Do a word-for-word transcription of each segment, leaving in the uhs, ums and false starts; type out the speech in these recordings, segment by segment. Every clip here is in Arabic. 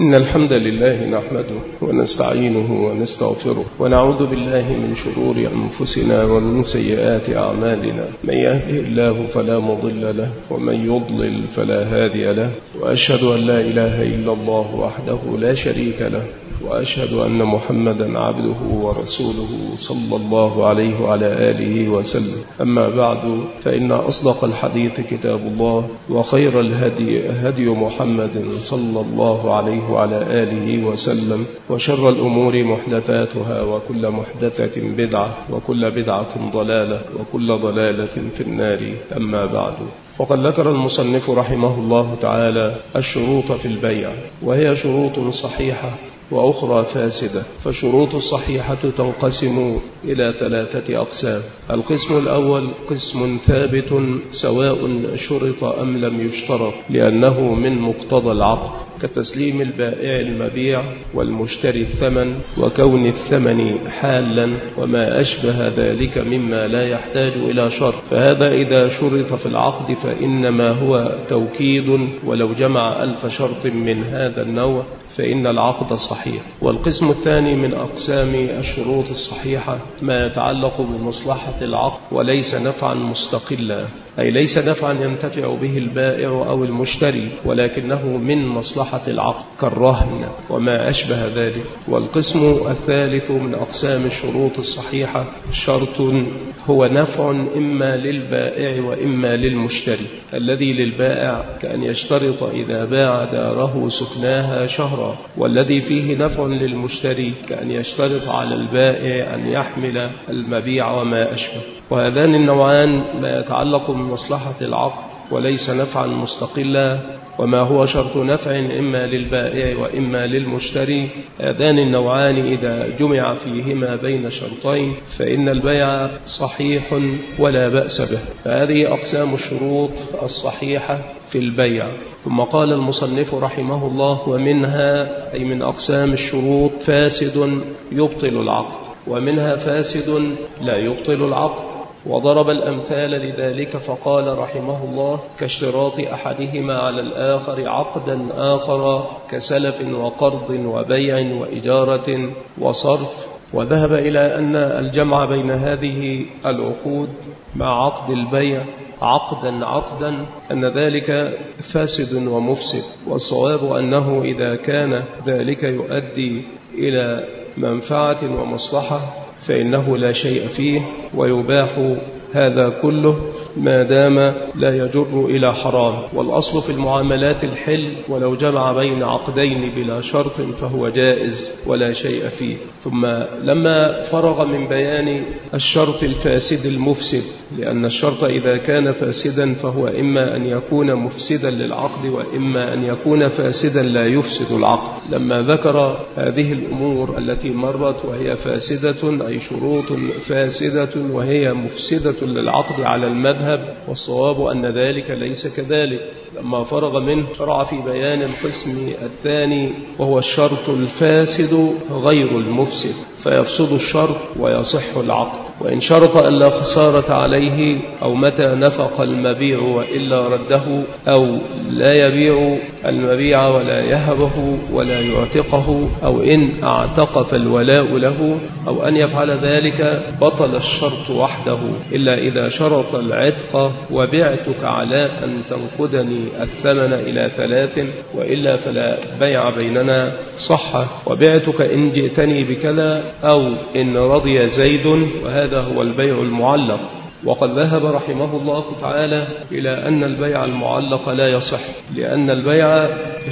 إن الحمد لله نحمده ونستعينه ونستغفره ونعوذ بالله من شرور أنفسنا ومن سيئات أعمالنا. من يهده الله فلا مضل له ومن يضلل فلا هادي له، وأشهد أن لا إله إلا الله وحده لا شريك له، وأشهد أن محمدا عبده ورسوله صلى الله عليه وعلى آله وسلم. أما بعد، فإن أصدق الحديث كتاب الله، وخير الهدي هدي محمد صلى الله عليه وعلى آله وسلم، وشر الأمور محدثاتها، وكل محدثة بدعة، وكل بدعة ضلالة، وكل ضلالة في النار. أما بعد، وقد ذكر المصنف رحمه الله تعالى الشروط في البيع، وهي شروط صحيحة وأخرى فاسدة. فالشروط الصحيحة تنقسم إلى ثلاثة أقسام. القسم الأول قسم ثابت سواء شرط أم لم يشترط، لأنه من مقتضى العقد، كتسليم البائع المبيع والمشتري الثمن، وكون الثمن حالا، وما أشبه ذلك مما لا يحتاج إلى شرط. فهذا إذا شرط في العقد فإنما هو توكيد، ولو جمع ألف شرط من هذا النوع فإن العقد صحيح. والقسم الثاني من أقسام الشروط الصحيحة ما يتعلق بمصلحة العقد وليس نفعا مستقلا، أي ليس نفعا ينتفع به البائع أو المشتري، ولكنه من مصلحة العقد كالرهن وما أشبه ذلك. والقسم الثالث من أقسام الشروط الصحيحة شرط هو نفع إما للبائع وإما للمشتري. الذي للبائع كأن يشترط إذا باع داره سكناها شهرا، والذي فيه نفع للمشتري كأن يشترط على البائع أن يحمل المبيع وما أشبه. وهذان النوعان ما يتعلق بمصلحة العقد وليس نفعا مستقلا، وما هو شرط نفع إما للبائع وإما للمشتري. هذان النوعان إذا جمع فيهما بين شرطين فإن البيع صحيح ولا بأس به. فهذه أقسام الشروط الصحيحة في البيع. ثم قال المصنف رحمه الله: ومنها، أي من أقسام الشروط، فاسد يبطل العقد، ومنها فاسد لا يبطل العقد. وضرب الأمثال لذلك فقال رحمه الله: كاشتراط أحدهما على الآخر عقدا آخر كسلف وقرض وبيع وإجارة وصرف. وذهب إلى أن الجمع بين هذه العقود مع عقد البيع عقدا عقدا أن ذلك فاسد ومفسد. والصواب أنه إذا كان ذلك يؤدي إلى منفعة ومصلحة فإنه لا شيء فيه، ويباح هذا كله ما دام لا يجر إلى حرام. والأصل في المعاملات الحل، ولو جمع بين عقدين بلا شرط فهو جائز ولا شيء فيه. ثم لما فرغ من بيان الشرط الفاسد المفسد، لأن الشرط إذا كان فاسدا فهو إما أن يكون مفسدا للعقد وإما أن يكون فاسدا لا يفسد العقد، لما ذكر هذه الأمور التي مرت وهي فاسدة، أي شروط فاسدة وهي مفسدة للعقد على المذهب، والصواب أن ذلك ليس كذلك. لما فرغ منه شرع في بيان القسم الثاني، وهو الشرط الفاسد غير المفسد، فيفسد الشرط ويصح العقد. وإن شرط أن لا خسارة عليه، أو متى نفق المبيع وإلا رده، أو لا يبيع المبيع ولا يهبه ولا يعتقه، أو إن اعتق فالولاء له، أو أن يفعل ذلك بطل الشرط وحده، إلا إذا شرط العتق: وبعتك على أن تنقدني الثمن إلى ثلاث، وإلا فلا بيع بيننا. صح: وبعتك إن جئتني بكذا، أو إن رضي زيد. وهذا هو البيع المعلق. وقد ذهب رحمه الله تعالى إلى أن البيع المعلق لا يصح، لأن البيع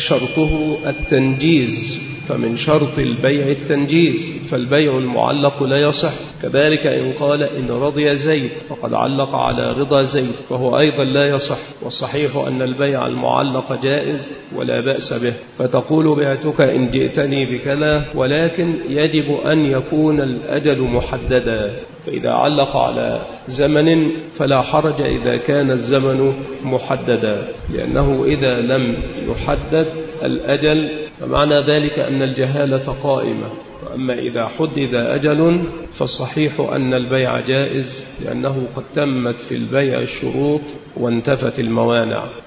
شرطه التنجيز، فمن شرط البيع التنجيز، فالبيع المعلق لا يصح. كذلك إن قال إن رضي زيد فقد علق على رضا زيد، فهو أيضا لا يصح. والصحيح أن البيع المعلق جائز ولا بأس به. فتقول: بعتك إن جئتني بكذا، ولكن يجب أن يكون الأجل محددا. فإذا علق على زمن فلا حرج إذا كان الزمن محددا، لأنه إذا لم يحدد الأجل فمعنى ذلك أن الجهالة قائمة. وأما إذا حدد أجل فالصحيح أن البيع جائز، لأنه قد تمت في البيع الشروط وانتفت الموانع.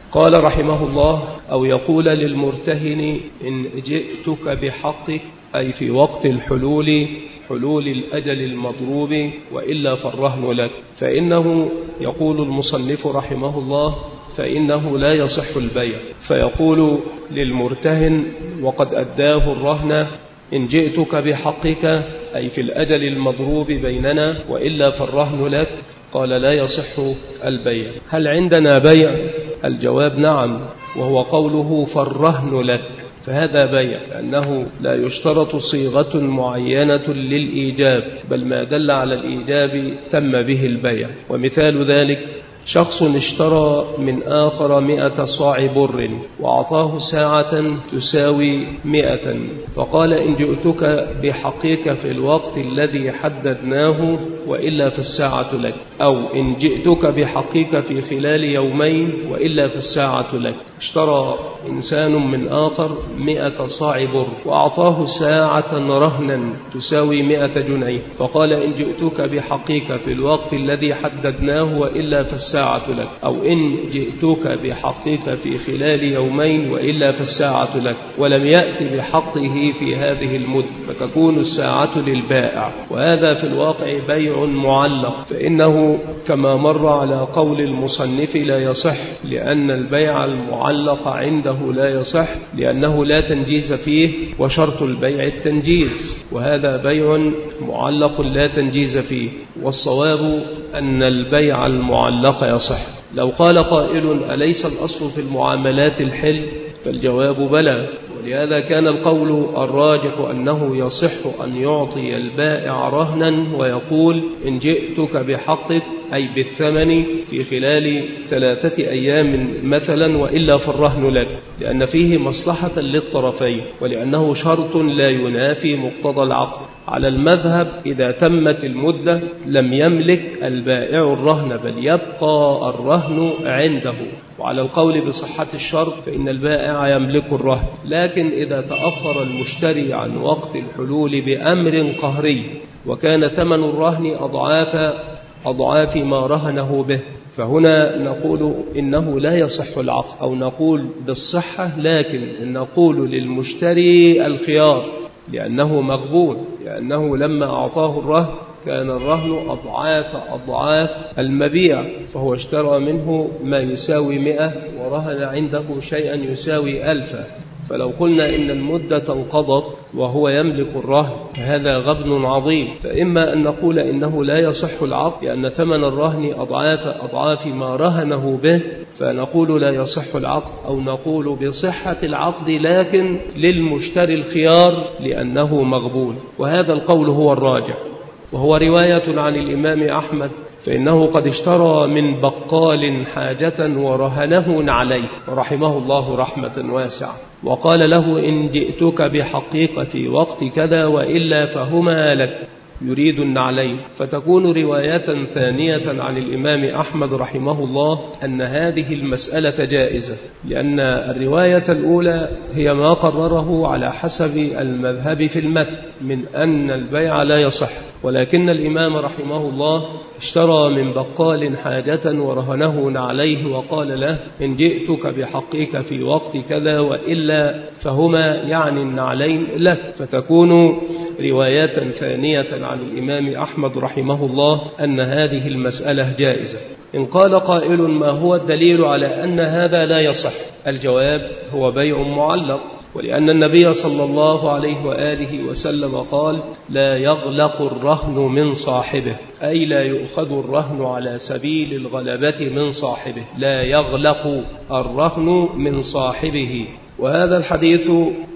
قال رحمه الله: أو يقول للمرتهن إن جئتك بحقك، أي في وقت الحلول، حلول الأجل المضروب، وإلا فالرهن لك. فإنه يقول المصنف رحمه الله فإنه لا يصح البيع، فيقول للمرتهن وقد أداه الرهن: إن جئتك بحقك، أي في الأجل المضروب بيننا، وإلا فالرهن لك. قال: لا يصح البيع. هل عندنا بيع؟ الجواب: نعم، وهو قوله فالرهن لك، فهذا بيع، لأنه لا يشترط صيغة معينة للإيجاب، بل ما دل على الإيجاب تم به البيع. ومثال ذلك: شخص اشترى من آخر مئة صاع بر وأعطاه ساعة تساوي مئة، فقال: إن جئتك بحقك في الوقت الذي حددناه، وإلا في الساعة لك. أو إن جئتك بحقك في خلال يومين، وإلا في الساعة لك. اشترى إنسان من آخر مئة صاع بر وأعطاه ساعة رهنا تساوي مئة جنيه، فقال: إن جئتك بحقك في الوقت الذي حددناه، وإلا في الساعة لك. أو إن جئتك بحقك في خلال يومين، وإلا في الساعة لك. ولم يأتي بحقه في هذه المدة، فتكون الساعة للبائع. وهذا في الواقع بيع معلق، فإنه كما مر على قول المصنف لا يصح، لأن البيع المعلق عنده لا يصح، لأنه لا تنجيز فيه، وشرط البيع التنجيز، وهذا بيع معلق لا تنجيز فيه. والصواب أن البيع المعلق يصح. لو قال قائل: أليس الأصل في المعاملات الحل؟ فالجواب: بلى. ولهذا كان القول الراجح أنه يصح أن يعطي البائع رهنا ويقول: إن جئتك بحقك، أي بالثمن، في خلال ثلاثة أيام مثلا، وإلا فالرهن لك، لأن فيه مصلحة للطرفين، ولأنه شرط لا ينافي مقتضى العقد. على المذهب إذا تمت المدة لم يملك البائع الرهن، بل يبقى الرهن عنده. وعلى القول بصحة الشرط فإن البائع يملك الرهن. لكن إذا تأخر المشتري عن وقت الحلول بأمر قهري، وكان ثمن الرهن أضعاف أضعاف ما رهنه به، فهنا نقول إنه لا يصح العقد، أو نقول بالصحة، لكن نقول للمشتري الخيار، لأنه مغبون، لأنه لما أعطاه الرهن كان الرهن أضعاف أضعاف المبيع، فهو اشترى منه ما يساوي مئة ورهن عنده شيئا يساوي ألفا. فلو قلنا إن المدة انقضت وهو يملك الرهن، فهذا غبن عظيم. فإما أن نقول إنه لا يصح العقد لأن ثمن الرهن أضعاف أضعاف ما رهنه به، فنقول لا يصح العقد، أو نقول بصحة العقد لكن للمشتري الخيار لأنه مغبون. وهذا القول هو الراجع، وهو رواية عن الإمام أحمد، فإنه قد اشترى من بقال حاجة ورهنه عليه رحمه الله رحمة واسعة، وقال له: إن جئتك بحقيقة في وقت كذا، وإلا فهما لك، يريد النعلين. فتكون رواية ثانية عن الإمام أحمد رحمه الله أن هذه المسألة جائزة، لأن الرواية الأولى هي ما قرره على حسب المذهب في المتن من أن البيع لا يصح، ولكن الإمام رحمه الله اشترى من بقال حاجة ورهنه عليه، وقال له: إن جئتك بحقك في وقت كذا، وإلا فهما يعني النعلين لك. فتكون رواية ثانية عن الإمام أحمد رحمه الله أن هذه المسألة جائزة. إن قال قائل: ما هو الدليل على أن هذا لا يصح؟ الجواب: هو بيع معلق، ولأن النبي صلى الله عليه وآله وسلم قال: لا يغلق الرهن من صاحبه، أي لا يؤخذ الرهن على سبيل الغلبة من صاحبه، لا يغلق الرهن من صاحبه. وهذا الحديث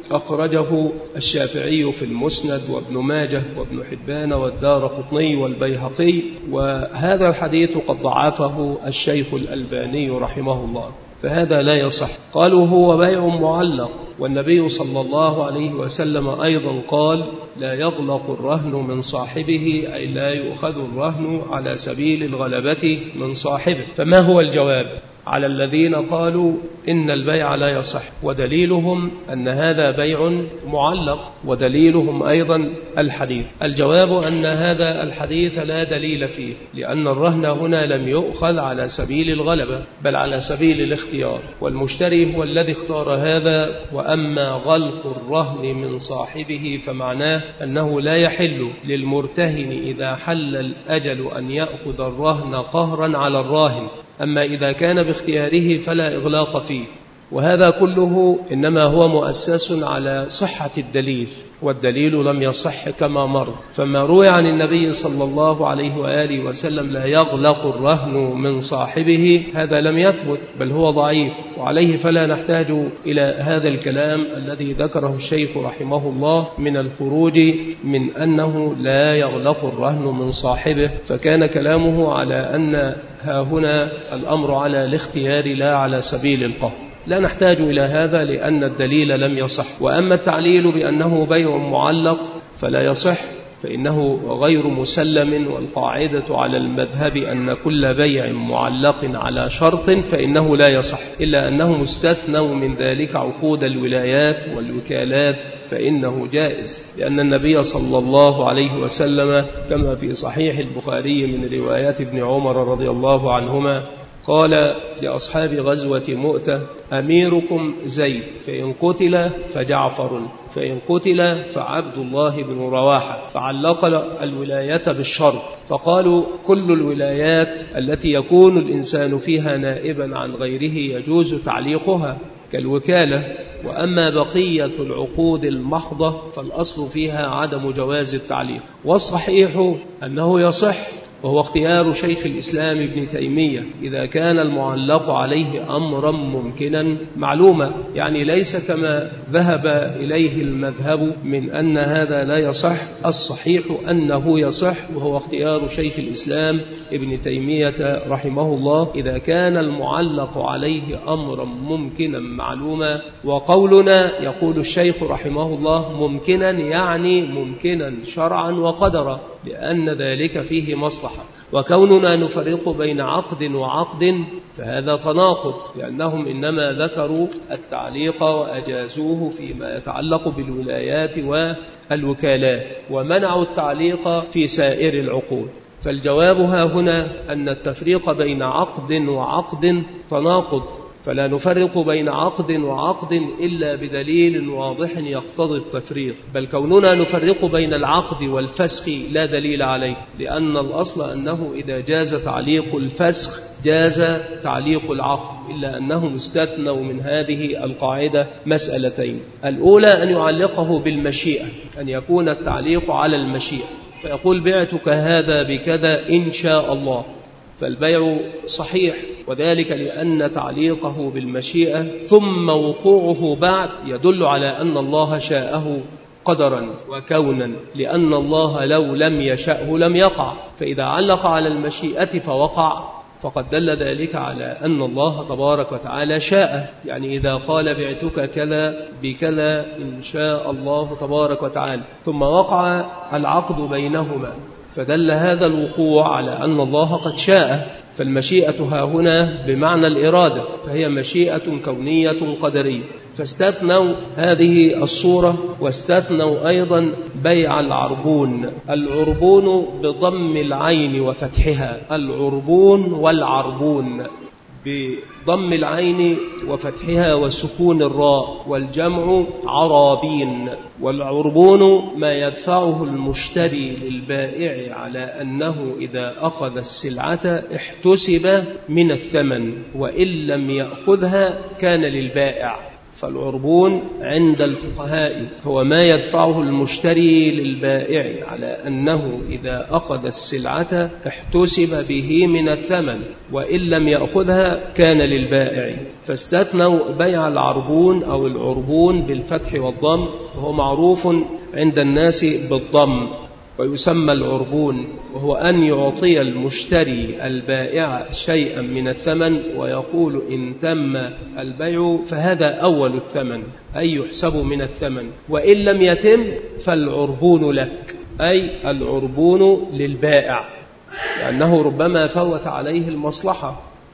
أخرجه الشافعي في المسند، وابن ماجه، وابن حبان، والدارقطني، والبيهقي، وهذا الحديث قد ضعفه الشيخ الألباني رحمه الله، فهذا لا يصح. قالوا هو بيع معلق، والنبي صلى الله عليه وسلم أيضا قال: لا يغلق الرهن من صاحبه، أي لا يؤخذ الرهن على سبيل الغلبة من صاحبه. فما هو الجواب؟ على الذين قالوا إن البيع لا يصح، ودليلهم أن هذا بيع معلق، ودليلهم أيضا الحديث. الجواب أن هذا الحديث لا دليل فيه، لأن الرهن هنا لم يؤخذ على سبيل الغلبة بل على سبيل الاختيار، والمشتري هو الذي اختار هذا. وأما غلق الرهن من صاحبه فمعناه أنه لا يحل للمرتهن إذا حل الأجل أن يأخذ الرهن قهرا على الراهن، أما إذا كان باختياره فلا إغلاق فيه. وهذا كله إنما هو مؤسس على صحة الدليل، والدليل لم يصح كما مر. فما روي عن النبي صلى الله عليه وآله وسلم لا يغلق الرهن من صاحبه هذا لم يثبت بل هو ضعيف، وعليه فلا نحتاج إلى هذا الكلام الذي ذكره الشيخ رحمه الله من الخروج من أنه لا يغلق الرهن من صاحبه، فكان كلامه على أن ها هنا الأمر على الاختيار لا على سبيل القهر. لا نحتاج إلى هذا لأن الدليل لم يصح. وأما التعليل بأنه بيع معلق فلا يصح فإنه غير مسلم، والقاعدة على المذهب أن كل بيع معلق على شرط فإنه لا يصح، إلا أنه مستثنى من ذلك عقود الولايات والوكالات فإنه جائز، لأن النبي صلى الله عليه وسلم كما في صحيح البخاري من روايات ابن عمر رضي الله عنهما قال لأصحاب غزوة مؤتة: أميركم زيد، فإن قتل فجعفر، فإن قتل فعبد الله بن رواحة، فعلق الولاية بالشرط. فقالوا: كل الولايات التي يكون الإنسان فيها نائبا عن غيره يجوز تعليقها كالوكالة، وأما بقية العقود المحضة فالأصل فيها عدم جواز التعليق. والصحيح أنه يصح، وهو اختيار شيخ الإسلام ابن تيمية إذا كان المعلق عليه أمرا ممكنا معلوما، يعني ليس كما ذهب إليه المذهب من أن هذا لا يصح. الصحيح أنه يصح، وهو اختيار شيخ الإسلام ابن تيمية رحمه الله إذا كان المعلق عليه أمرا ممكنا معلوما. وقولنا يقول الشيخ رحمه الله ممكنا يعني ممكنا شرعا وقدرا، لأن ذلك فيه مصلحة. وكوننا نفرق بين عقد وعقد فهذا تناقض، لأنهم إنما ذكروا التعليق وأجازوه فيما يتعلق بالولايات والوكالات، ومنعوا التعليق في سائر العقود. فالجواب ها هنا أن التفريق بين عقد وعقد تناقض، فلا نفرق بين عقد وعقد إلا بدليل واضح يقتضي التفريق، بل كوننا نفرق بين العقد والفسخ لا دليل عليه، لأن الأصل أنه إذا جاز تعليق الفسخ جاز تعليق العقد، إلا أنه مستثنى من هذه القاعدة مسألتين: الأولى أن يعلقه بالمشيئة، أن يكون التعليق على المشيئة، فيقول: بعتك هذا بكذا إن شاء الله، فالبيع صحيح، وذلك لأن تعليقه بالمشيئة ثم وقوعه بعد يدل على أن الله شاءه قدرا وكونا، لأن الله لو لم يشأه لم يقع، فإذا علق على المشيئة فوقع فقد دل ذلك على أن الله تبارك وتعالى شاء، يعني إذا قال بعتك كذا بكذا إن شاء الله تبارك وتعالى ثم وقع العقد بينهما فدل هذا الوقوع على أن الله قد شاء. فالمشيئة ها هنا بمعنى الإرادة، فهي مشيئة كونية قدرية. فاستثنوا هذه الصورة، واستثنوا أيضا بيع العربون. العربون بضم العين وفتحها، العربون والعربون بضم العين وفتحها وسكون الراء، والجمع عرابين. والعربون ما يدفعه المشتري للبائع على أنه إذا أخذ السلعة احتسب من الثمن، وإن لم يأخذها كان للبائع. فالعربون عند الفقهاء هو ما يدفعه المشتري للبائع على أنه إذا أخذ السلعة احتسب به من الثمن، وإن لم يأخذها كان للبائع. فاستثنوا بيع العربون أو العربون بالفتح والضم، وهو معروف عند الناس بالضم، ويسمى العربون، وهو أن يعطي المشتري البائع شيئا من الثمن ويقول إن تم البيع فهذا أول الثمن، أي يحسب من الثمن، وإن لم يتم فالعربون لك، أي العربون للبائع، لأنه ربما فوت عليه المصلحة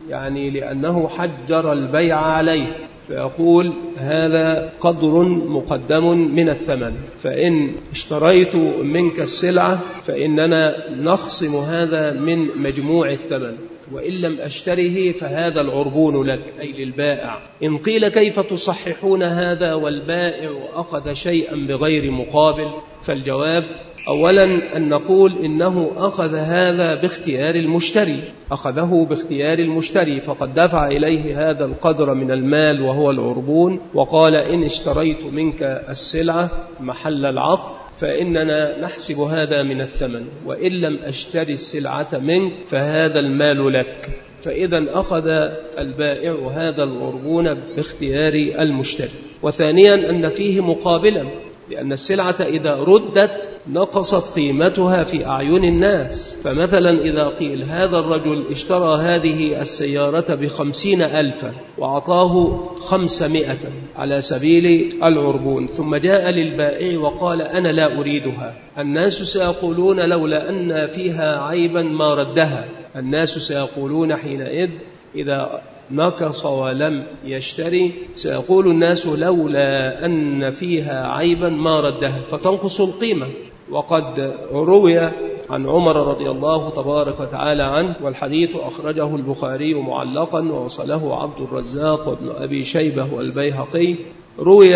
يعني لأنه حجر البيع عليه، فيقول هذا قدر مقدم من الثمن، فإن اشتريت منك السلعة فإننا نخصم هذا من مجموع الثمن، وإن لم أشتره فهذا العربون لك أي للبائع. إن قيل كيف تصححون هذا والبائع أخذ شيئا بغير مقابل؟ فالجواب أولا أن نقول إنه أخذ هذا باختيار المشتري، أخذه باختيار المشتري، فقد دفع إليه هذا القدر من المال وهو العربون، وقال إن اشتريت منك السلعة محل العقد فإننا نحسب هذا من الثمن، وإن لم أشتري السلعة منك فهذا المال لك. فإذا أخذ البائع هذا العربون باختيار المشتري. وثانيا أن فيه مقابلا، لأن السلعة إذا ردت نقصت قيمتها في أعين الناس. فمثلا إذا قيل هذا الرجل اشترى هذه السيارة بخمسين ألفا وأعطاه خمسمائة على سبيل العربون، ثم جاء للبائع وقال أنا لا أريدها، الناس سيقولون لولا أن فيها عيبا ما ردها. الناس سيقولون حينئذ إذا نقص ولم يشتري سيقول الناس لولا أن فيها عيبا ما ردها، فتنقص القيمة. وقد روي عن عمر رضي الله تبارك وتعالى عنه، والحديث أخرجه البخاري معلقا ووصله عبد الرزاق وابن أبي شيبة والبيهقي، روي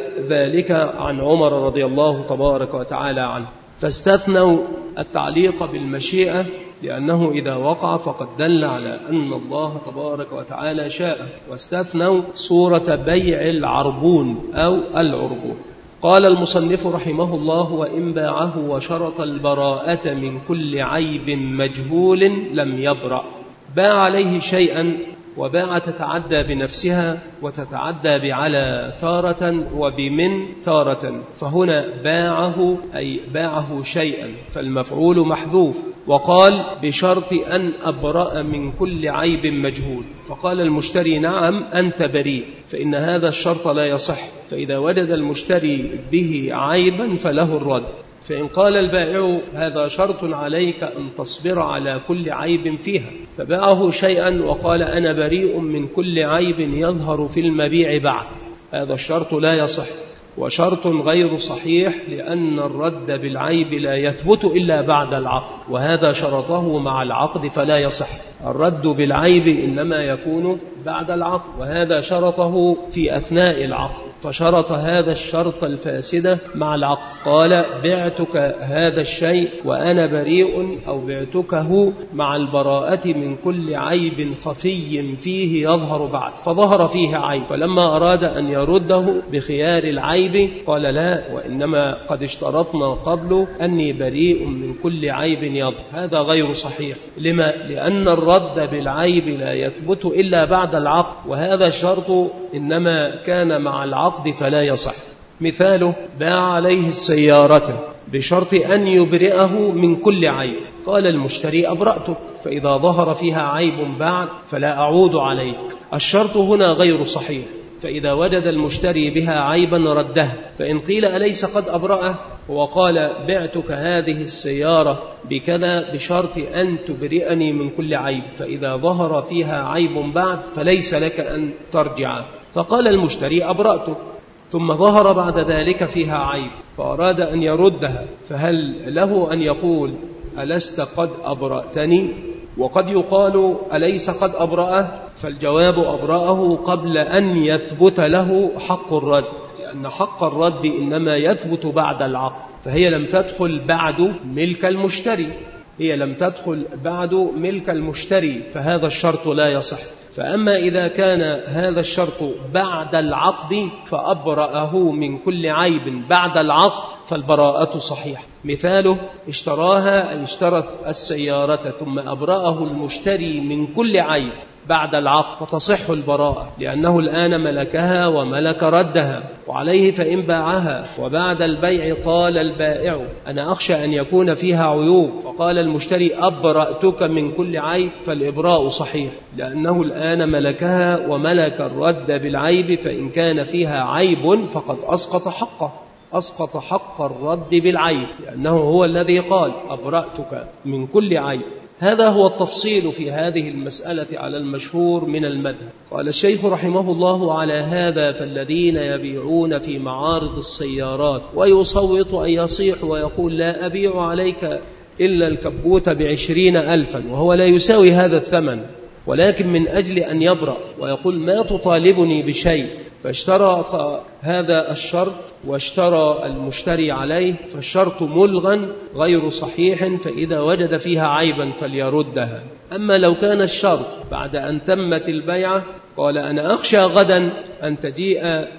ذلك عن عمر رضي الله تبارك وتعالى عنه، فاستثنوا التعليق بالمشيئة لأنه إذا وقع فقد دل على أن الله تبارك وتعالى شاء، واستثنوا صورة بيع العربون أو العربون. قال المصنف رحمه الله: وإن باعه وشرط البراءة من كل عيب مجهول لم يبرأ. باع عليه شيئا، وباع تتعدى بنفسها وتتعدى بعلى تارة وبمن تارة، فهنا باعه أي باعه شيئا، فالمفعول محذوف. وقال بشرط أن أبرأ من كل عيب مجهول، فقال المشتري نعم أنت بريء، فإن هذا الشرط لا يصح، فإذا وجد المشتري به عيبا فله الرد. فإن قال البائع هذا شرط عليك أن تصبر على كل عيب فيها، فباعه شيئا وقال أنا بريء من كل عيب يظهر في المبيع بعد، هذا الشرط لا يصح، وشرط غير صحيح، لأن الرد بالعيب لا يثبت إلا بعد العقد، وهذا شرطه مع العقد فلا يصح. الرد بالعيب إنما يكون بعد العقد، وهذا شرطه في أثناء العقد، فشرط هذا الشرط الفاسدة مع العقد. قال بعتك هذا الشيء وأنا بريء، أو بعتكه مع البراءة من كل عيب خفي فيه يظهر بعد، فظهر فيه عيب، فلما أراد أن يرده بخيار العيب قال لا، وإنما قد اشترطنا قبل أني بريء من كل عيب يظهر. هذا غير صحيح. لما؟ لأن الرد بالعيب لا يثبت إلا بعد العقد، وهذا الشرط إنما كان مع العقد فلا يصح. مثاله: باع عليه السيارة بشرط أن يبرئه من كل عيب، قال المشتري أبرأتك، فإذا ظهر فيها عيب بعد فلا أعود عليك. الشرط هنا غير صحيح، فإذا وجد المشتري بها عيبا ردها. فإن قيل أليس قد أبرأه وقال بعتك هذه السيارة بكذا بشرط أن تبرئني من كل عيب، فإذا ظهر فيها عيب بعد فليس لك أن ترجع. فقال المشتري أبرأتك، ثم ظهر بعد ذلك فيها عيب فأراد أن يردها، فهل له أن يقول ألست قد أبرأتني؟ وقد يقال أليس قد أبرأه؟ فالجواب أبرأه قبل أن يثبت له حق الرد، لأن حق الرد إنما يثبت بعد العقد، فهي لم تدخل بعد ملك المشتري، هي لم تدخل بعد ملك المشتري، فهذا الشرط لا يصح. فأما إذا كان هذا الشرط بعد العقد فأبرأه من كل عيب بعد العقد فالبراءة صحيح. مثاله: اشتراها أي اشترت السيارة ثم أبرأه المشتري من كل عيب بعد العقد، فتصح البراءة، لأنه الآن ملكها وملك ردها. وعليه فإن باعها وبعد البيع قال البائع أنا أخشى أن يكون فيها عيوب، فقال المشتري أبرأتك من كل عيب، فالإبراء صحيح، لأنه الآن ملكها وملك الرد بالعيب، فإن كان فيها عيب فقد أسقط حقه، أسقط حق الرد بالعيب، لأنه هو الذي قال أبرأتك من كل عيب. هذا هو التفصيل في هذه المسألة على المشهور من المذهب. قال الشيخ رحمه الله: على هذا فالذين يبيعون في معارض السيارات ويصوت أن يصيح ويقول لا أبيع عليك إلا الكبوت بعشرين ألفا وهو لا يساوي هذا الثمن، ولكن من أجل أن يبرأ ويقول ما تطالبني بشيء، فاشترى هذا الشرط واشترى المشتري عليه، فالشرط ملغى غير صحيح، فإذا وجد فيها عيبا فليردها. أما لو كان الشرط بعد أن تمت البيعة قال أنا أخشى غدا أن تجيء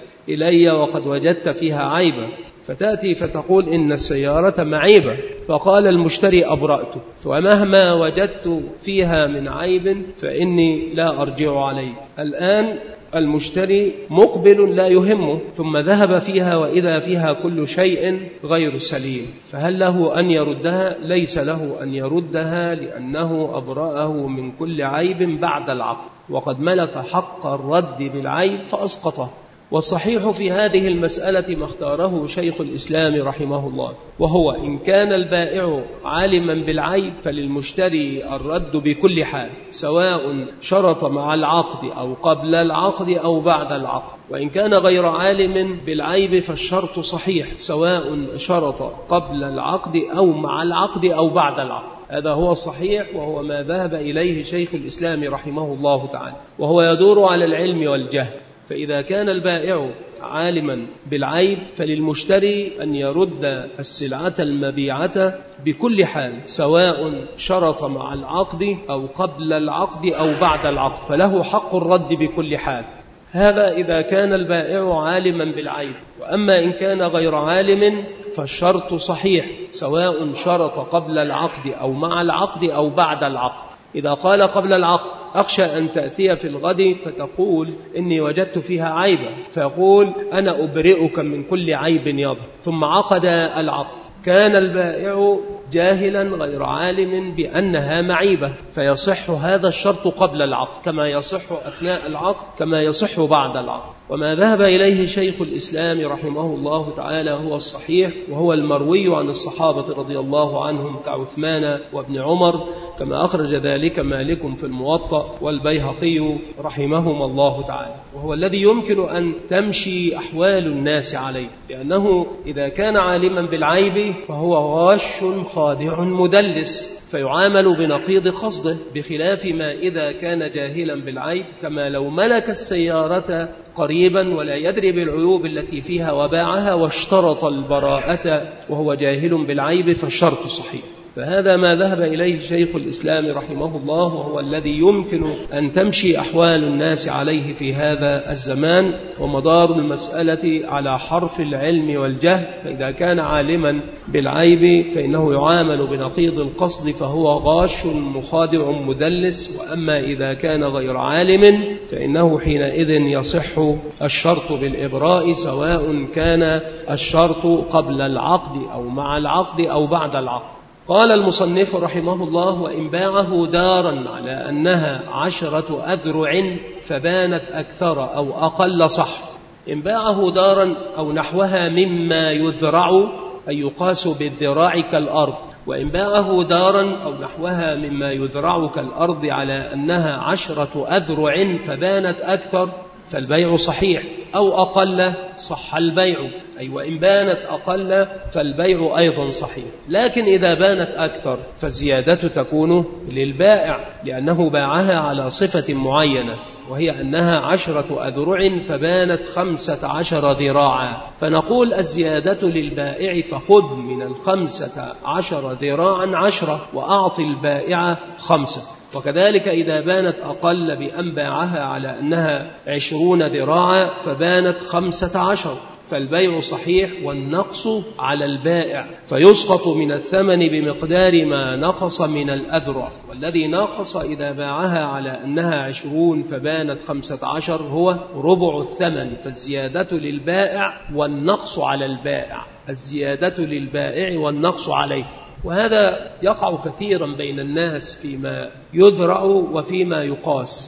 إلي وقد وجدت فيها عيبا، فتأتي فتقول إن السيارة معيبة، فقال المشتري أبرأت، ومهما وجدت فيها من عيب فإني لا أرجع عليه. الآن المشتري مقبل لا يهمه، ثم ذهب فيها وإذا فيها كل شيء غير سليم، فهل له أن يردها؟ ليس له أن يردها، لأنه أبرأه من كل عيب بعد العقد، وقد ملك حق الرد بالعيب فأسقطه. والصحيح في هذه المسألة ما اختاره شيخ الإسلام رحمه الله، وهو إن كان البائع عالما بالعيب فللمشتري الرد بكل حال، سواء شرط مع العقد أو قبل العقد أو بعد العقد. وإن كان غير عالم بالعيب فالشرط صحيح، سواء شرط قبل العقد أو مع العقد أو بعد العقد. هذا هو الصحيح، وهو ما ذهب إليه شيخ الإسلام رحمه الله تعالى، وهو يدور على العلم والجهل. فإذا كان البائع عالما بالعيب فللمشتري أن يرد السلعة المبيعة بكل حال، سواء شرط مع العقد أو قبل العقد أو بعد العقد، فله حق الرد بكل حال. هذا إذا كان البائع عالما بالعيب. وأما إن كان غير عالم فالشرط صحيح، سواء شرط قبل العقد أو مع العقد أو بعد العقد. إذا قال قبل العقد أخشى أن تأتي في الغد فتقول إني وجدت فيها عيبا، فيقول أنا أبرئك من كل عيب يظهر، ثم عقد العقد، كان البائع جاهلا غير عالم بأنها معيبة، فيصح هذا الشرط قبل العقد كما يصح أثناء العقد كما يصح بعد العقد. وما ذهب إليه شيخ الإسلام رحمه الله تعالى هو الصحيح، وهو المروي عن الصحابة رضي الله عنهم كعثمان وابن عمر، كما أخرج ذلك مالك في الموطأ والبيهقي رحمهم الله تعالى، وهو الذي يمكن أن تمشي أحوال الناس عليه، لأنه إذا كان عالما بالعيب فهو غاش خادع مدلس، فيعامل بنقيض قصده، بخلاف ما إذا كان جاهلا بالعيب، كما لو ملك السيارة قريبا ولا يدري بالعيوب التي فيها وباعها واشترط البراءة وهو جاهل بالعيب فالشرط صحيح. فهذا ما ذهب إليه شيخ الإسلام رحمه الله، وهو الذي يمكن أن تمشي أحوال الناس عليه في هذا الزمان، ومدار المسألة على حرف العلم والجهل. فإذا كان عالما بالعيب فإنه يعامل بنقيض القصد فهو غاش مخادع مدلس، وأما إذا كان غير عالم فإنه حينئذ يصح الشرط بالإبراء، سواء كان الشرط قبل العقد أو مع العقد أو بعد العقد. قال المصنف رحمه الله: وإن باعه دارا على أنها عشرة أذرع فبانت أكثر أو أقل صح. إن باعه دارا أو نحوها مما يذرع أي يقاس بالذراع كالأرض، وإن باعه دارا أو نحوها مما يذرع كالأرض على أنها عشرة أذرع فبانت أكثر فالبيع صحيح، أو أقل صح البيع، أي وإن بانت أقل فالبيع أيضا صحيح. لكن إذا بانت أكثر فالزيادة تكون للبائع، لأنه باعها على صفة معينة، وهي أنها عشرة أذرع فبانت خمسة عشر ذراعا، فنقول الزيادة للبائع، فخذ من الخمسة عشر ذراعا عشرة وأعطي البائع خمسة. وكذلك إذا بانت أقل بأن باعها على أنها عشرون ذراعا فبانت خمسة عشر فالبيع صحيح، والنقص على البائع، فيسقط من الثمن بمقدار ما نقص من الأذرع. والذي نقص إذا باعها على أنها عشرون فبانت خمسة عشر هو ربع الثمن، فالزيادة للبائع والنقص على البائع، الزيادة للبائع والنقص عليه. وهذا يقع كثيرا بين الناس فيما يذرع وفيما يقاس،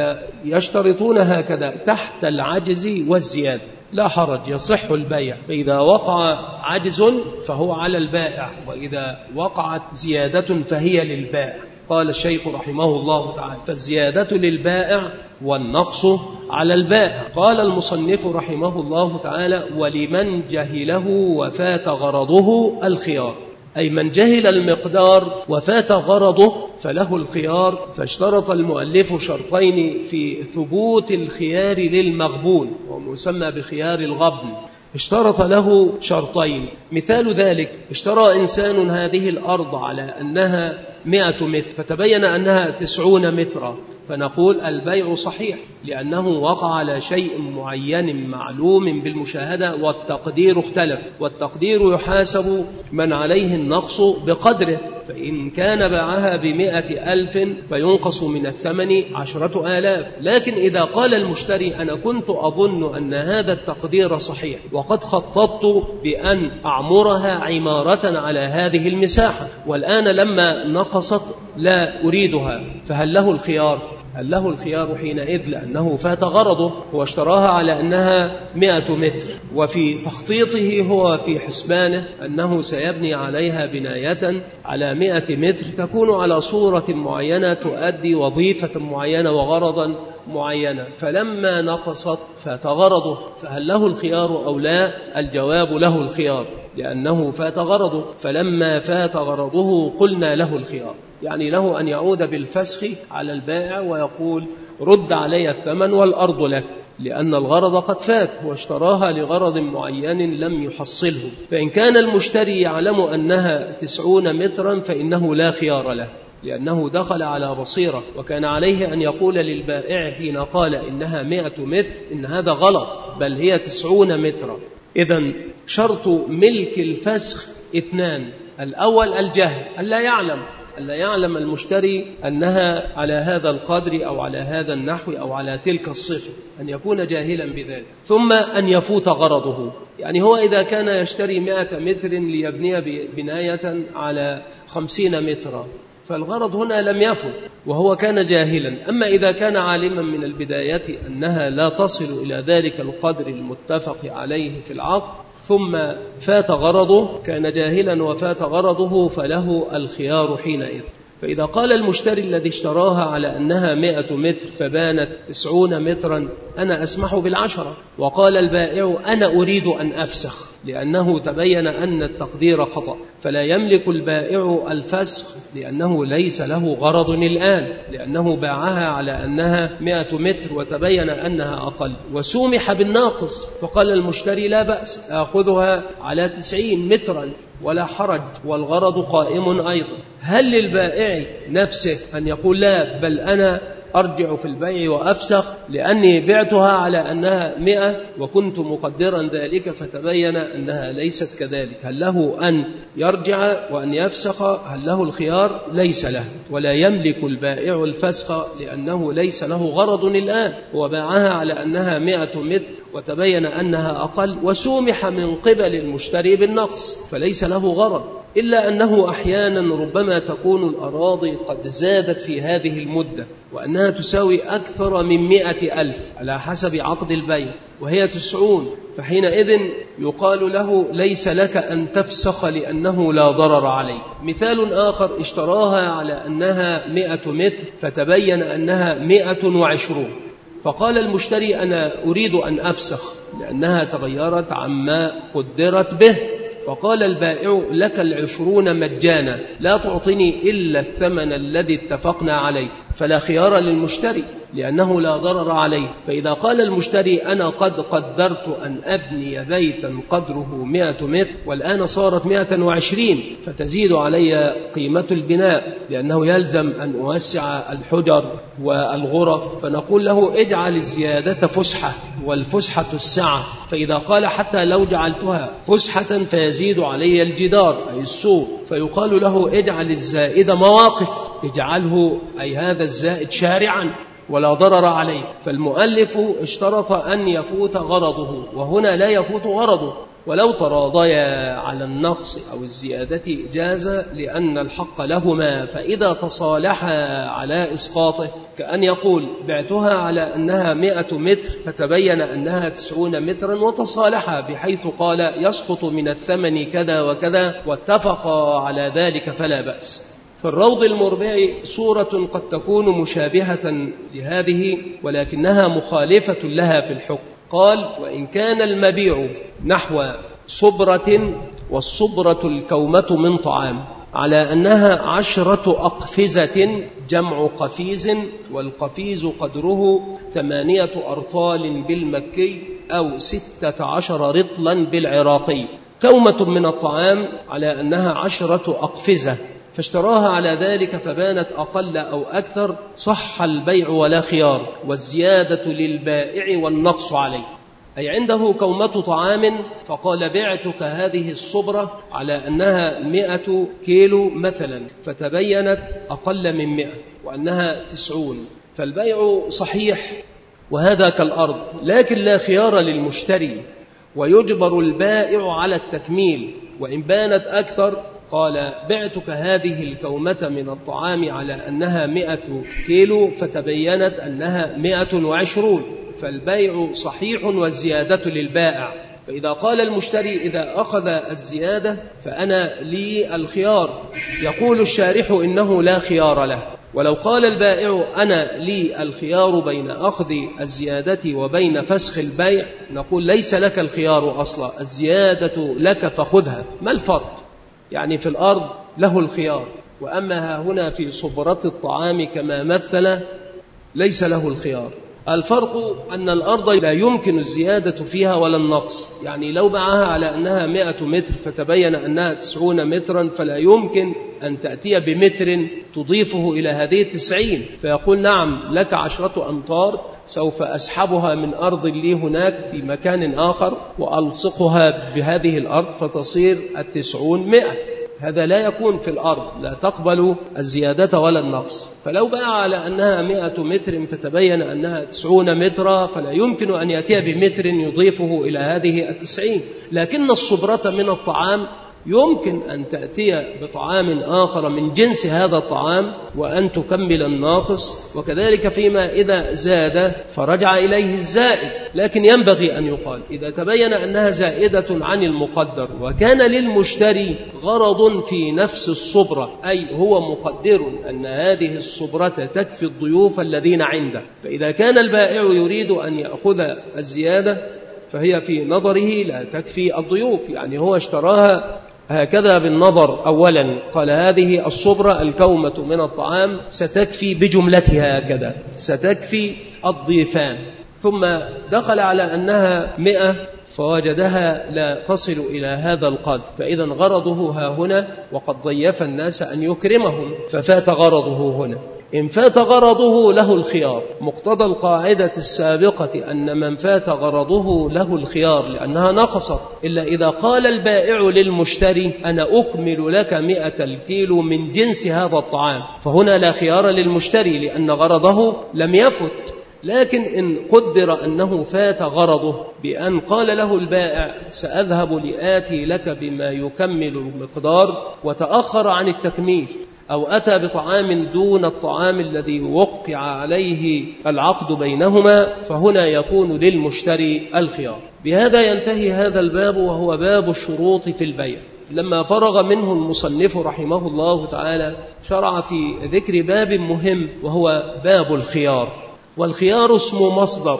فيشترطون هكذا تحت العجز والزيادة، لا حرج يصح البيع. فإذا وقع عجز فهو على البائع، وإذا وقعت زيادة فهي للبائع. قال الشيخ رحمه الله تعالى: فالزيادة للبائع والنقص على البائع. قال المصنف رحمه الله تعالى: ولمن جهله وفات غرضه الخيار، أي من جهل المقدار وفات غرضه فله الخيار. فاشترط المؤلف شرطين في ثبوت الخيار للمغبون، ومسمى بخيار الغبن. اشترط له شرطين، مثال ذلك: اشترى إنسان هذه الأرض على أنها مئة متر فتبين أنها تسعون مترا، فنقول البيع صحيح لأنه وقع على شيء معين معلوم بالمشاهدة، والتقدير اختلف، والتقدير يحاسب من عليه النقص بقدره. فإن كان باعها بمئة ألف فينقص من الثمن عشرة آلاف. لكن إذا قال المشتري: أنا كنت أظن أن هذا التقدير صحيح وقد خططت بأن أعمرها عمارة على هذه المساحة، والآن لما نقصت لا أريدها، فهل له الخيار؟ هل له الخيار حينئذ؟ لأنه فات غرضه، هو اشتراها على أنها مئة متر، وفي تخطيطه هو في حسبانه أنه سيبني عليها بناية على مئة متر تكون على صورة معينة تؤدي وظيفة معينة وغرضا معينة، فلما نقصت فات غرضه، فهل له الخيار أو لا؟ الجواب: له الخيار، لأنه فات غرضه. فلما فات غرضه قلنا له الخيار، يعني له أن يعود بالفسخ على البائع ويقول: رد علي الثمن والأرض لك، لأن الغرض قد فات، واشتراها لغرض معين لم يحصله. فإن كان المشتري يعلم أنها تسعون مترا فإنه لا خيار له، لأنه دخل على بصيرة، وكان عليه أن يقول للبائع حين قال إنها مئة متر: إن هذا غلط، بل هي تسعون مترا. إذن شرط ملك الفسخ اثنان: الأول الجهل، ألا يعلم ألا يعلم المشتري أنها على هذا القدر أو على هذا النحو أو على تلك الصفة، أن يكون جاهلا بذلك. ثم أن يفوت غرضه، يعني هو إذا كان يشتري مئة متر ليبني بناية على خمسين مترا، فالغرض هنا لم يفت وهو كان جاهلا. أما إذا كان عالما من البداية أنها لا تصل إلى ذلك القدر المتفق عليه في العقد ثم فات غرضه، كان جاهلا وفات غرضه، فله الخيار حينئذ. فإذا قال المشتري الذي اشتراها على أنها مئة متر فبانت تسعون مترا: أنا أسمح بالعشرة، وقال البائع: أنا أريد أن أفسخ، لأنه تبين أن التقدير خطأ، فلا يملك البائع الفسخ لأنه ليس له غرض الآن، لأنه باعها على أنها مئة متر وتبين أنها أقل، وسومح بالناقص، فقال المشتري: لا بأس، أخذها على تسعين مترا ولا حرج، والغرض قائم أيضا. هل للبائع نفسه أن يقول: لا، بل أنا أرجع في البيع وأفسخ لأني بعتها على أنها مئة وكنت مقدرا ذلك فتبين أنها ليست كذلك؟ هل له أن يرجع وأن يفسخ؟ هل له الخيار؟ ليس له، ولا يملك البائع الفسخ لأنه ليس له غرض الآن، هو باعها على أنها مئة متر وتبين أنها أقل، وسومح من قبل المشتري بالنقص، فليس له غرض. إلا أنه أحيانا ربما تكون الأراضي قد زادت في هذه المدة وأنها تساوي أكثر من مئة ألف على حسب عقد البيع، وهي تسعون، فحينئذ يقال له: ليس لك أن تفسخ لأنه لا ضرر عليه. مثال آخر: اشتراها على أنها مئة متر فتبين أنها مئة وعشرون، فقال المشتري: أنا أريد أن أفسخ لأنها تغيرت عما قدرت به، فقال البائع: لك العشرون مجانا، لا تعطني إلا الثمن الذي اتفقنا عليه، فلا خيار للمشتري لأنه لا ضرر عليه. فإذا قال المشتري: أنا قد قدرت أن أبني بيتا قدره مئة متر والآن صارت مئة وعشرين، فتزيد علي قيمة البناء لأنه يلزم أن أوسع الحجر والغرف، فنقول له: اجعل الزيادة فسحة، والفسحة السعة. فإذا قال: حتى لو جعلتها فسحة فيزيد علي الجدار أي السور، فيقال له: اجعل الزائد مواقف، اجعله أي هذا الزائد شارعا ولا ضرر عليه. فالمؤلف اشترط أن يفوت غرضه، وهنا لا يفوت غرضه، ولو تراضيا على النقص أو الزيادة جاز لأن الحق لهما، فإذا تصالحا على إسقاطه كأن يقول: بعتها على أنها مئة متر فتبين أنها تسعون مترا، وتصالحا بحيث قال: يسقط من الثمن كذا وكذا، واتفقا على ذلك فلا بأس. في الروض المربع صورة قد تكون مشابهة لهذه ولكنها مخالفة لها في الحكم. قال: وإن كان المبيع نحو صبرة، والصبرة الكومة من طعام، على أنها عشرة أقفزة جمع قفيز، والقفيز قدره ثمانية أرطال بالمكي أو ستة عشر رطلا بالعراقي، كومة من الطعام على أنها عشرة أقفزة، فاشتراها على ذلك فبانت أقل أو أكثر، صح البيع ولا خيار، والزيادة للبائع والنقص عليه. أي عنده كومة طعام فقال: بعتك هذه الصبرة على أنها مئة كيلو مثلا، فتبينت أقل من مئة وأنها تسعون، فالبيع صحيح وهذا كالأرض، لكن لا خيار للمشتري، ويجبر البائع على التكميل. وإن بانت أكثر قال: بعتك هذه الكومة من الطعام على أنها مئة كيلو، فتبينت أنها مئة وعشرون، فالبيع صحيح والزيادة للبائع. فإذا قال المشتري: إذا أخذ الزيادة فأنا لي الخيار، يقول الشارح إنه لا خيار له. ولو قال البائع: أنا لي الخيار بين أخذ الزيادة وبين فسخ البيع، نقول: ليس لك الخيار أصلا، الزيادة لك فخذها. ما الفرق؟ يعني في الأرض له الخيار، وأما هنا في صبرة الطعام كما مثل ليس له الخيار. الفرق أن الأرض لا يمكن الزيادة فيها ولا النقص، يعني لو باعها على أنها مئة متر فتبين أنها تسعون مترا، فلا يمكن أن تأتي بمتر تضيفه إلى هذه التسعين، فيقول: نعم لك عشرة أمتار، سوف أسحبها من أرض لي هناك في مكان آخر وألصقها بهذه الأرض فتصير التسعون مئة. هذا لا يكون في الأرض، لا تقبل الزيادة ولا النقص. فلو باع على أنها مئة متر فتبين أنها تسعون مترا، فلا يمكن أن يأتي بمتر يضيفه إلى هذه التسعين. لكن الصبرة من الطعام يمكن أن تأتي بطعام آخر من جنس هذا الطعام وأن تكمل الناقص، وكذلك فيما إذا زاد فرجع إليه الزائد. لكن ينبغي أن يقال: إذا تبين أنها زائدة عن المقدر وكان للمشتري غرض في نفس الصبرة، أي هو مقدر أن هذه الصبرة تكفي الضيوف الذين عنده، فإذا كان البائع يريد أن يأخذ الزيادة فهي في نظره لا تكفي الضيوف، يعني هو اشتراها هكذا بالنظر. أولا قال: هذه الصبرة الكومة من الطعام ستكفي بجملتها هكذا، ستكفي الضيفان. ثم دخل على أنها مئة فوجدها لا تصل إلى هذا القدر، فإذا غرضه ها هنا وقد ضيف الناس أن يكرمهم، ففات غرضه هنا. إن فات غرضه له الخيار، مقتضى القاعدة السابقة أن من فات غرضه له الخيار لأنها نقصت، إلا إذا قال البائع للمشتري: أنا أكمل لك مئة الكيلو من جنس هذا الطعام، فهنا لا خيار للمشتري لأن غرضه لم يفت. لكن إن قدر أنه فات غرضه بأن قال له البائع: سأذهب لآتي لك بما يكمل المقدار، وتأخر عن التكميل، أو أتى بطعام دون الطعام الذي وقع عليه العقد بينهما، فهنا يكون للمشتري الخيار. بهذا ينتهي هذا الباب، وهو باب الشروط في البيع. لما فرغ منه المصنف رحمه الله تعالى شرع في ذكر باب مهم، وهو باب الخيار. والخيار اسم مصدر،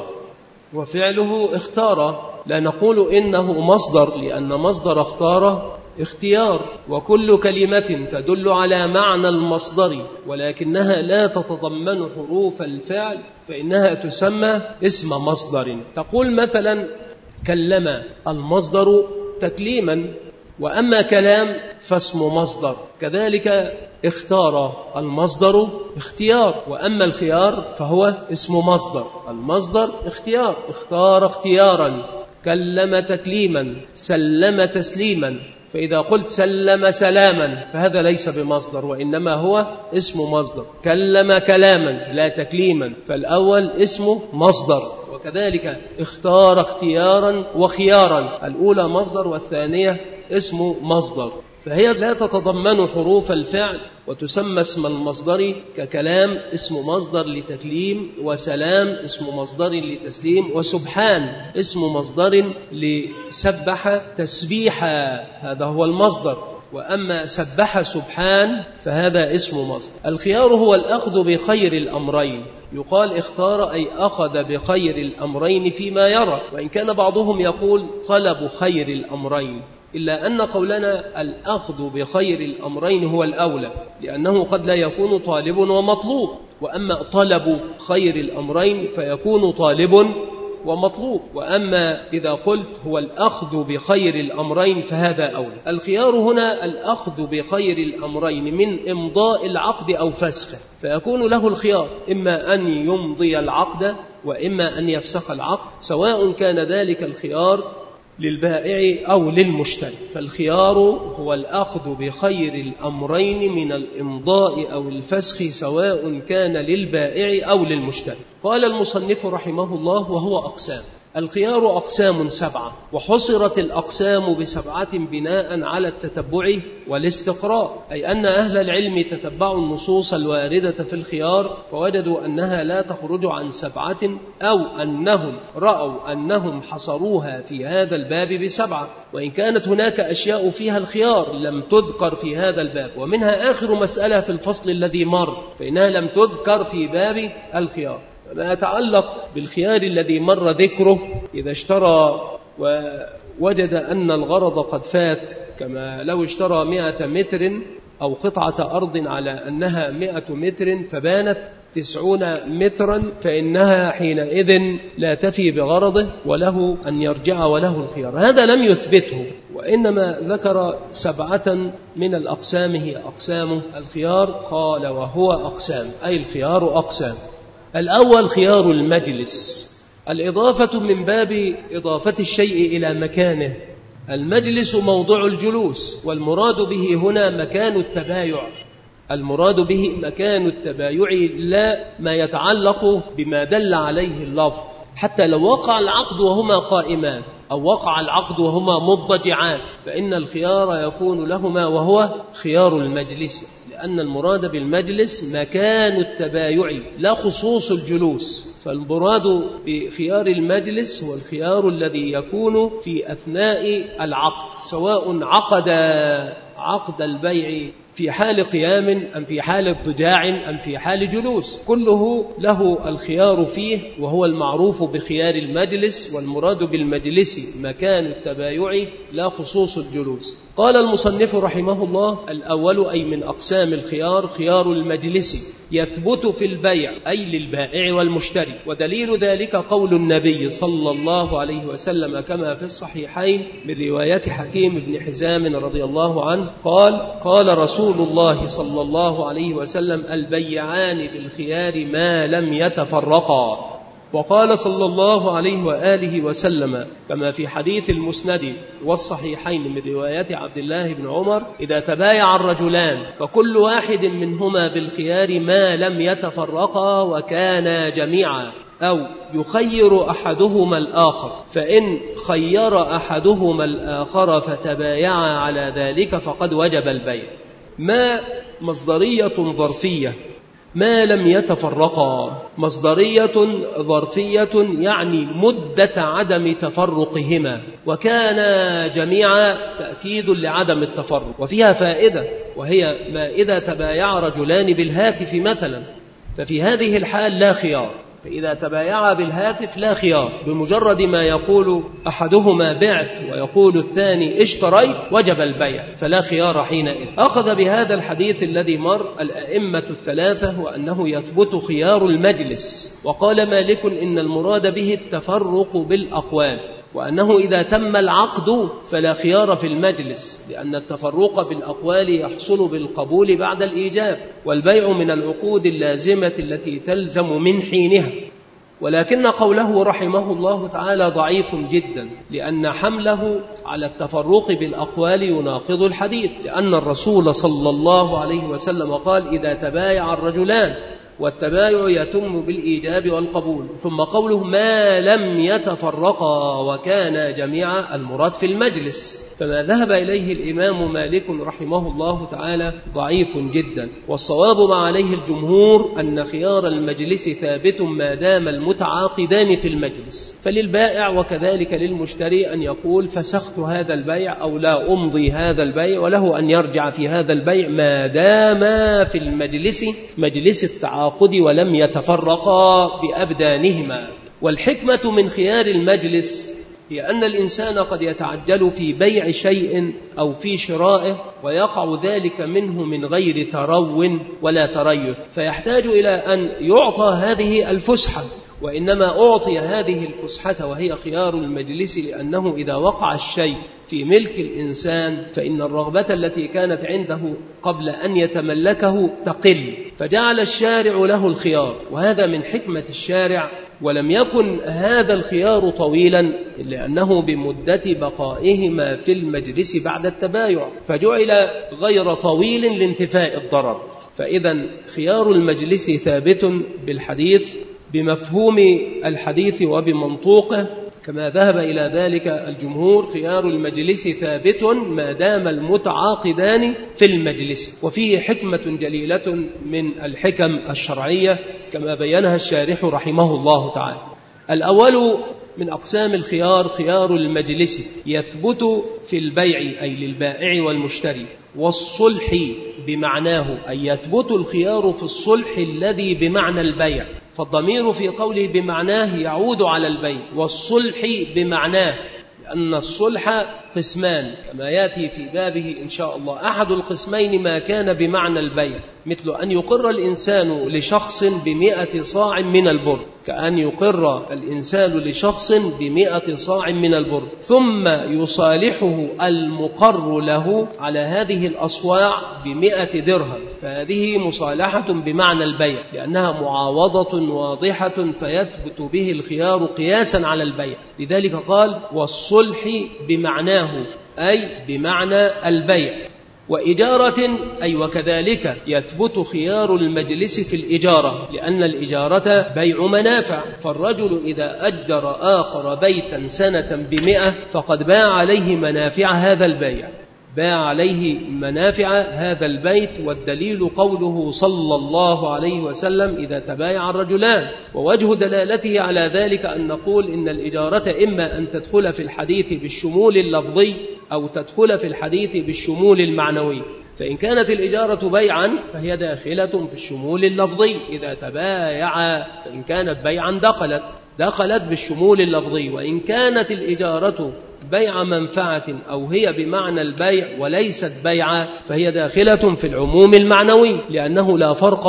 وفعله اختار، لا نقول إنه مصدر لأن مصدر اختار اختيار، وكل كلمة تدل على معنى المصدر ولكنها لا تتضمن حروف الفعل فإنها تسمى اسم مصدر. تقول مثلا: كلم، المصدر تكليما، وأما كلام فاسم مصدر. كذلك اختار، المصدر اختيار، وأما الخيار فهو اسم مصدر. المصدر اختيار، اختار اختيارا، كلم تكليما، سلم تسليما. فإذا قلت سلم سلاما فهذا ليس بمصدر وإنما هو اسم مصدر. كلم كلاما لا تكليما، فالأول اسم مصدر. وكذلك اختار اختيارا وخيارا، الأولى مصدر والثانية اسم مصدر، فهي لا تتضمن حروف الفعل وتسمى اسم المصدر. ككلام اسم مصدر لتكليم، وسلام اسم مصدر لتسليم، وسبحان اسم مصدر لسبح تسبيحا، هذا هو المصدر. وأما سبح سبحان فهذا اسم مصدر. الخيار هو الأخذ بخير الأمرين، يقال اختار أي أخذ بخير الأمرين فيما يرى، وإن كان بعضهم يقول طلب خير الأمرين، إلا أن قولنا الأخذ بخير الأمرين هو الأولى، لأنه قد لا يكون طالب ومطلوب، وأما طلب خير الأمرين فيكون طالب ومطلوب. وأما إذا قلت هو الأخذ بخير الأمرين فهذا أولى. الخيار هنا الأخذ بخير الأمرين من إمضاء العقد أو فسخه، فيكون له الخيار إما أن يمضي العقد وإما أن يفسخ العقد، سواء كان ذلك الخيار للبائع أو للمشتري. فالخيار هو الأخذ بخير الأمرين من الإمضاء أو الفسخ، سواء كان للبائع أو للمشتري. قال المصنف رحمه الله وهو أقسام. الخيار أقسام سبعة، وحصرت الأقسام بسبعة بناء على التتبع والاستقراء، أي أن أهل العلم تتبعوا النصوص الواردة في الخيار فوجدوا أنها لا تخرج عن سبعة، أو أنهم رأوا أنهم حصروها في هذا الباب بسبعة، وإن كانت هناك أشياء فيها الخيار لم تذكر في هذا الباب، ومنها آخر مسألة في الفصل الذي مر فإنها لم تذكر في باب الخيار. ما يتعلق بالخيار الذي مر ذكره، إذا اشترى ووجد أن الغرض قد فات، كما لو اشترى مئة متر أو قطعة أرض على أنها مئة متر فبانت تسعون مترا، فإنها حينئذ لا تفي بغرضه وله أن يرجع وله الخيار. هذا لم يثبته، وإنما ذكر سبعة من الأقسام هي أقسام الخيار. قال وهو أقسام، أي الخيار أقسام. الأول خيار المجلس. الإضافة من باب إضافة الشيء إلى مكانه. المجلس موضع الجلوس، والمراد به هنا مكان التبايع، المراد به مكان التبايع لا ما يتعلق بما دل عليه اللفظ، حتى لو وقع العقد وهما قائمان أو وقع العقد وهما مضجعان فإن الخيار يكون لهما وهو خيار المجلس، لأن المراد بالمجلس مكان التبايع لا خصوص الجلوس. فالمراد بخيار المجلس هو الخيار الذي يكون في أثناء العقد، سواء عقد عقد البيع في حال قيام أم في حال اضطجاع أم في حال جلوس، كله له الخيار فيه، وهو المعروف بخيار المجلس. والمراد بالمجلس مكان التبايع لا خصوص الجلوس. قال المصنف رحمه الله الأول أي من أقسام الخيار خيار المجلس، يثبت في البيع أي للبائع والمشتري، ودليل ذلك قول النبي صلى الله عليه وسلم كما في الصحيحين من رواية حكيم بن حزام رضي الله عنه قال قال رسول الله صلى الله عليه وسلم البيعان بالخيار ما لم يتفرقا. وقال صلى الله عليه وآله وسلم كما في حديث المسند والصحيحين من رواية عبد الله بن عمر إذا تبايع الرجلان فكل واحد منهما بالخيار ما لم يتفرقا وكانا جميعا، أو يخير أحدهما الآخر، فإن خير أحدهما الآخر فتبايعا على ذلك فقد وجب البيع. ما مصدرية ظرفية، ما لم يتفرقا مصدرية ظرفية يعني مدة عدم تفرقهما، وكان جميعا تأكيد لعدم التفرق. وفيها فائدة، وهي ما إذا تبايع رجلان بالهاتف مثلا ففي هذه الحال لا خيار، فإذا تبايع بالهاتف لا خيار، بمجرد ما يقول أحدهما بعت ويقول الثاني اشتريت وجب البيع، فلا خيار حينئذ. أخذ بهذا الحديث الذي مر الأئمة الثلاثة وأنه يثبت خيار المجلس. وقال مالك إن المراد به التفرق بالأقوال، وأنه إذا تم العقد فلا خيار في المجلس، لأن التفرق بالأقوال يحصل بالقبول بعد الإيجاب، والبيع من العقود اللازمة التي تلزم من حينها. ولكن قوله رحمه الله تعالى ضعيف جدا، لأن حمله على التفرق بالأقوال يناقض الحديث، لأن الرسول صلى الله عليه وسلم قال إذا تبايع الرجلان، والتبايع يتم بالإيجاب والقبول. ثم قوله ما لم يتفرقا وكان جميعا، المراد في المجلس، فما ذهب إليه الإمام مالك رحمه الله تعالى ضعيف جدا، والصواب ما عليه الجمهور أن خيار المجلس ثابت ما دام المتعاقدان في المجلس، فللبائع وكذلك للمشتري أن يقول فسخت هذا البيع أو لا أمضي هذا البيع، وله أن يرجع في هذا البيع ما دام في المجلس مجلس التعاقد ولم يتفرقا بأبدانهما. والحكمة من خيار المجلس هي أن الإنسان قد يتعجل في بيع شيء أو في شرائه ويقع ذلك منه من غير ترو ولا تريث، فيحتاج إلى أن يعطى هذه الفسحة، وإنما أعطي هذه الفسحة وهي خيار المجلس، لأنه إذا وقع الشيء في ملك الإنسان فإن الرغبة التي كانت عنده قبل أن يتملكه تقل، فجعل الشارع له الخيار، وهذا من حكمة الشارع. ولم يكن هذا الخيار طويلا لأنه بمدة بقائهما في المجلس بعد التبايع، فجعل غير طويل لانتفاء الضرر. فإذا خيار المجلس ثابت بالحديث بمفهوم الحديث وبمنطوقه، كما ذهب إلى ذلك الجمهور. خيار المجلس ثابت ما دام المتعاقدان في المجلس، وفيه حكمة جليلة من الحكم الشرعية كما بينها الشارح رحمه الله تعالى. الأول من أقسام الخيار خيار المجلس يثبت في البيع أي للبائع والمشتري، والصلح بمعناه أي يثبت الخيار في الصلح الذي بمعنى البيع، فالضمير في قوله بمعناه يعود على البيع، والصلح بمعناه، لأن الصلح قسمان كما يأتي في بابه إن شاء الله. أحد القسمين ما كان بمعنى البيع، مثل أن يقر الإنسان لشخص بمئة صاع من البر، كأن يقر الإنسان لشخص بمئة صاع من البر ثم يصالحه المقر له على هذه الأصواع بمئة درهم، فهذه مصالحة بمعنى البيع لأنها معاوضة واضحة، فيثبت به الخيار قياسا على البيع. لذلك قال والصلح بمعناه أي بمعنى البيع. وإجارة أي وكذلك يثبت خيار المجلس في الإجارة، لأن الإجارة بيع منافع، فالرجل إذا أجر آخر بيتا سنة بمئة فقد باع عليه منافع هذا البيع، باع عليه منافع هذا البيت. والدليل قوله صلى الله عليه وسلم إذا تبايع الرجلان، ووجه دلالته على ذلك أن نقول إن الإجارة إما أن تدخل في الحديث بالشمول اللفظي أو تدخل في الحديث بالشمول المعنوي. فإن كانت الإجارة بيعا فهي داخلة في الشمول اللفظي إذا تبايع، فإن كانت بيعا دخلت دخلت بالشمول اللفظي، وإن كانت الإجارة بيع منفعة أو هي بمعنى البيع وليست بيعا فهي داخلة في العموم المعنوي، لأنه لا فرق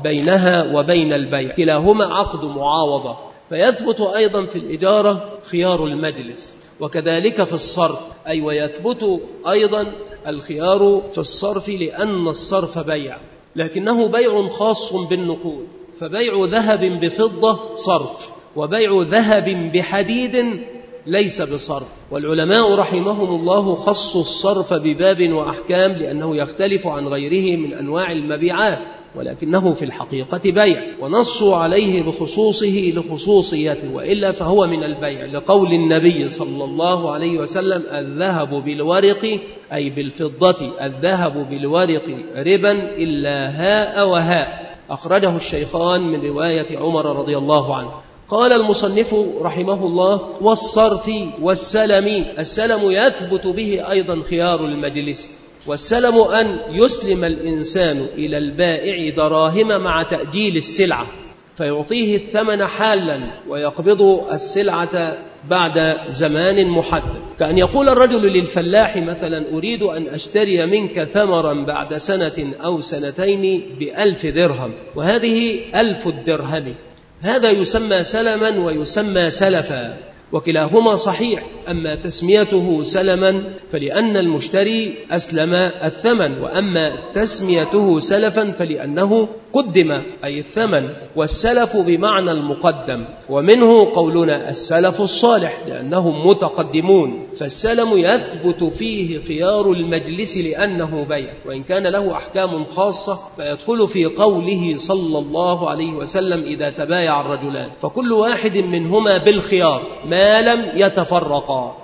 بينها وبين البيع، كلاهما عقد معاوضة. فيثبت أيضا في الإجارة خيار المجلس، وكذلك في الصرف، أي ويثبت أيضا الخيار في الصرف، لأن الصرف بيع لكنه بيع خاص بالنقود، فبيع ذهب بفضة صرف، وبيع ذهب بحديد ليس بصرف. والعلماء رحمهم الله خصوا الصرف بباب وأحكام لأنه يختلف عن غيره من أنواع المبيعات، ولكنه في الحقيقة بيع، ونصوا عليه بخصوصه لخصوصيته، وإلا فهو من البيع، لقول النبي صلى الله عليه وسلم الذهب بالورق أي بالفضة، الذهب بالورق ربا إلا هاء وهاء، أخرجه الشيخان من رواية عمر رضي الله عنه. قال المصنف رحمه الله والصرف والسلم، السلم يثبت به أيضا خيار المجلس، والسلم أن يسلم الإنسان إلى البائع دراهم مع تأجيل السلعة، فيعطيه الثمن حالا ويقبض السلعة بعد زمان محدد، كأن يقول الرجل للفلاح مثلا أريد أن أشتري منك ثمرا بعد سنة أو سنتين بألف درهم، وهذه ألف الدرهم، هذا يسمى سلما ويسمى سلفا، وكلاهما صحيح. أما تسميته سلما فلأن المشتري أسلم الثمن، وأما تسميته سلفا فلأنه قدم أي الثمن، والسلف بمعنى المقدم، ومنه قولنا السلف الصالح لأنهم متقدمون. فالسلم يثبت فيه خيار المجلس لأنه بيع، وإن كان له أحكام خاصة فيدخل في قوله صلى الله عليه وسلم إذا تبايع الرجلان، فكل واحد منهما بالخيار ما لم يتفرقا.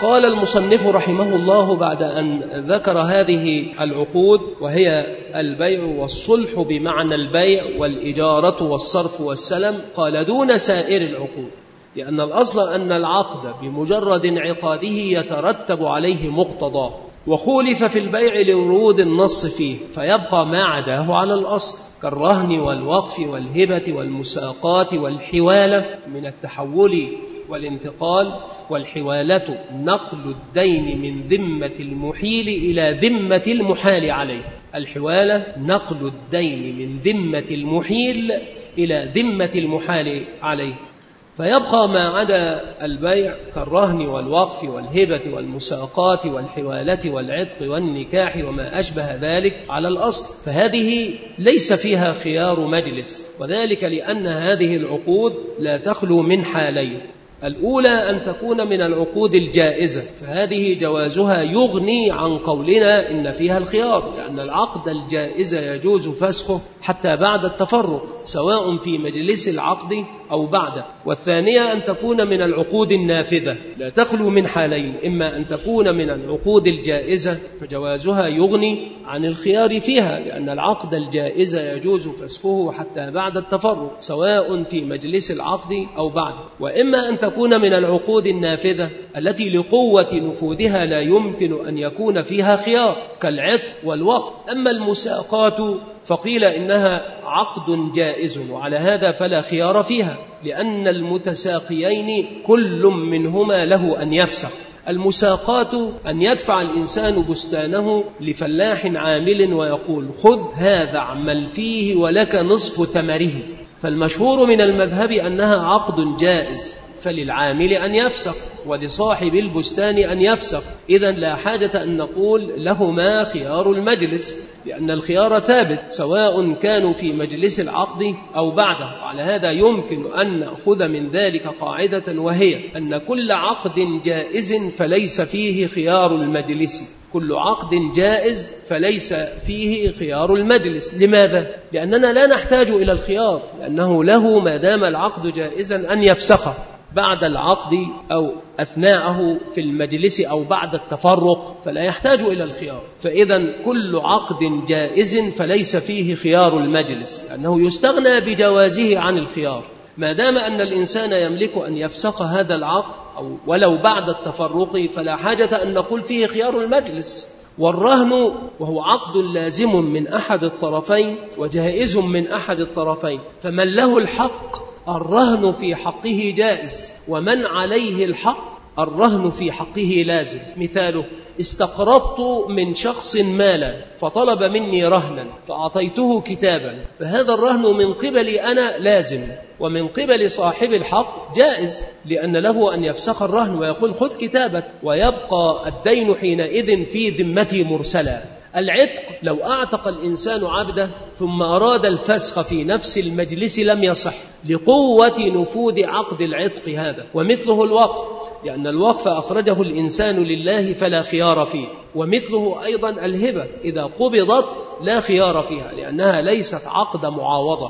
قال المصنف رحمه الله بعد أن ذكر هذه العقود وهي البيع والصلح بمعنى البيع والإجارة والصرف والسلم، قال دون سائر العقود، لأن الأصل أن العقد بمجرد انعقاده يترتب عليه مقتضى، وخولف في البيع لورود النص فيه، فيبقى ما عداه على الأصل كالرهن والوقف والهبة والمساقات والحوالة من التحول والانتقال. والحوالة نقل الدين من ذمة المحيل إلى ذمة المحال عليه. الحوالة نقل الدين من ذمة المحيل إلى ذمة المحال عليه، فيبقى ما عدا البيع كالرهن والوقف والهبة والمساقات والحوالة والعتق والنكاح وما أشبه ذلك على الأصل، فهذه ليس فيها خيار مجلس، وذلك لأن هذه العقود لا تخلو من حالين. الأولى أن تكون من العقود الجائزة، فهذه جوازها يغني عن قولنا إن فيها الخيار، لأن العقد الجائز يجوز فسخه حتى بعد التفرق سواء في مجلس العقد أو بعده. والثانية أن تكون من العقود النافذة، لا تخلو من حالين، إما أن تكون من العقود الجائزة فجوازها يغني عن الخيار فيها، لأن العقد الجائز يجوز فسخه حتى بعد التفرق سواء في مجلس العقد أو بعده، وإما أن تكون من العقود النافذة التي لقوة نفوذها لا يمكن أن يكون فيها خيار كالعتق والوقف. أما المساقات فقيل إنها عقد جائز، وعلى هذا فلا خيار فيها، لأن المتساقيين كل منهما له أن يفسخ. المساقات أن يدفع الإنسان بستانه لفلاح عامل ويقول خذ هذا اعمل فيه ولك نصف ثمره، فالمشهور من المذهب أنها عقد جائز، فللعامل أن يفسخ ولصاحب البستان أن يفسخ. إذن لا حاجة أن نقول لهما خيار المجلس، لأن الخيار ثابت سواء كانوا في مجلس العقد أو بعده. وعلى هذا يمكن أن نأخذ من ذلك قاعدة، وهي أن كل عقد جائز فليس فيه خيار المجلس، كل عقد جائز فليس فيه خيار المجلس. لماذا؟ لأننا لا نحتاج إلى الخيار، لأنه له ما دام العقد جائزا أن يفسخه بعد العقد أو أثناءه في المجلس أو بعد التفرق، فلا يحتاج إلى الخيار. فإذا كل عقد جائز فليس فيه خيار المجلس، لأنه يستغنى بجوازه عن الخيار ما دام أن الإنسان يملك أن يفسخ هذا العقد أو ولو بعد التفرق، فلا حاجة أن نقول فيه خيار المجلس. والرهن وهو عقد لازم من أحد الطرفين وجائز من أحد الطرفين، فمن له الحق الرهن في حقه جائز، ومن عليه الحق الرهن في حقه لازم. مثاله: استقرضت من شخص مالا فطلب مني رهنا فأعطيته كتابا، فهذا الرهن من قبلي أنا لازم، ومن قبل صاحب الحق جائز، لأن له أن يفسخ الرهن ويقول خذ كتابك، ويبقى الدين حينئذ في ذمتي مرسلا. العتق: لو أعتق الإنسان عبده ثم أراد الفسخ في نفس المجلس لم يصح لقوة نفوذ عقد العتق هذا. ومثله الوقف، لأن الوقف أخرجه الإنسان لله فلا خيار فيه. ومثله أيضا الهبة، إذا قبضت لا خيار فيها لأنها ليست عقد معاوضة.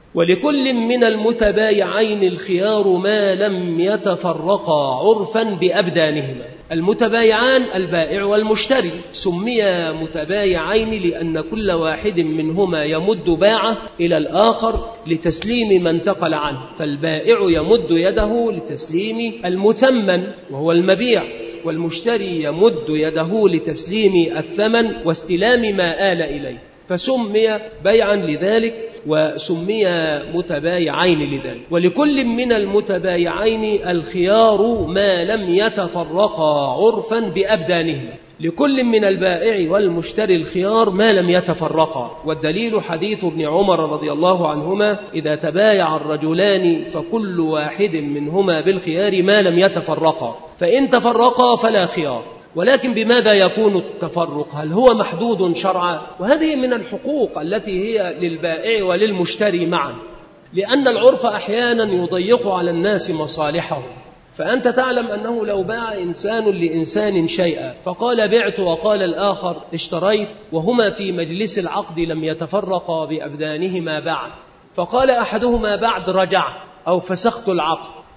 ولكل من المتبايعين الخيار ما لم يتفرقا عرفا بأبدانهما. المتبايعان البائع والمشتري سميا متبايعين لأن كل واحد منهما يمد باعه إلى الآخر لتسليم ما انتقل عنه، فالبائع يمد يده لتسليم المثمن وهو المبيع، والمشتري يمد يده لتسليم الثمن واستلام ما آل إليه، فسمي بيعا لذلك وسمي متبايعين لذلك. ولكل من المتبايعين الخيار ما لم يتفرقا عرفا بأبدانهما. لكل من البائع والمشتري الخيار ما لم يتفرقا، والدليل حديث ابن عمر رضي الله عنهما: إذا تبايع الرجلان فكل واحد منهما بالخيار ما لم يتفرقا، فإن تفرقا فلا خيار. ولكن بماذا يكون التفرق؟ هل هو محدود شرعا؟ وهذه من الحقوق التي هي للبائع وللمشتري معا، لأن العرف أحيانا يضيق على الناس مصالحهم. فأنت تعلم أنه لو باع إنسان لإنسان شيئا فقال بعت وقال الآخر اشتريت، وهما في مجلس العقد لم يتفرقا بأبدانهما بعد، فقال أحدهما بعد رجع أو فسخت العقد،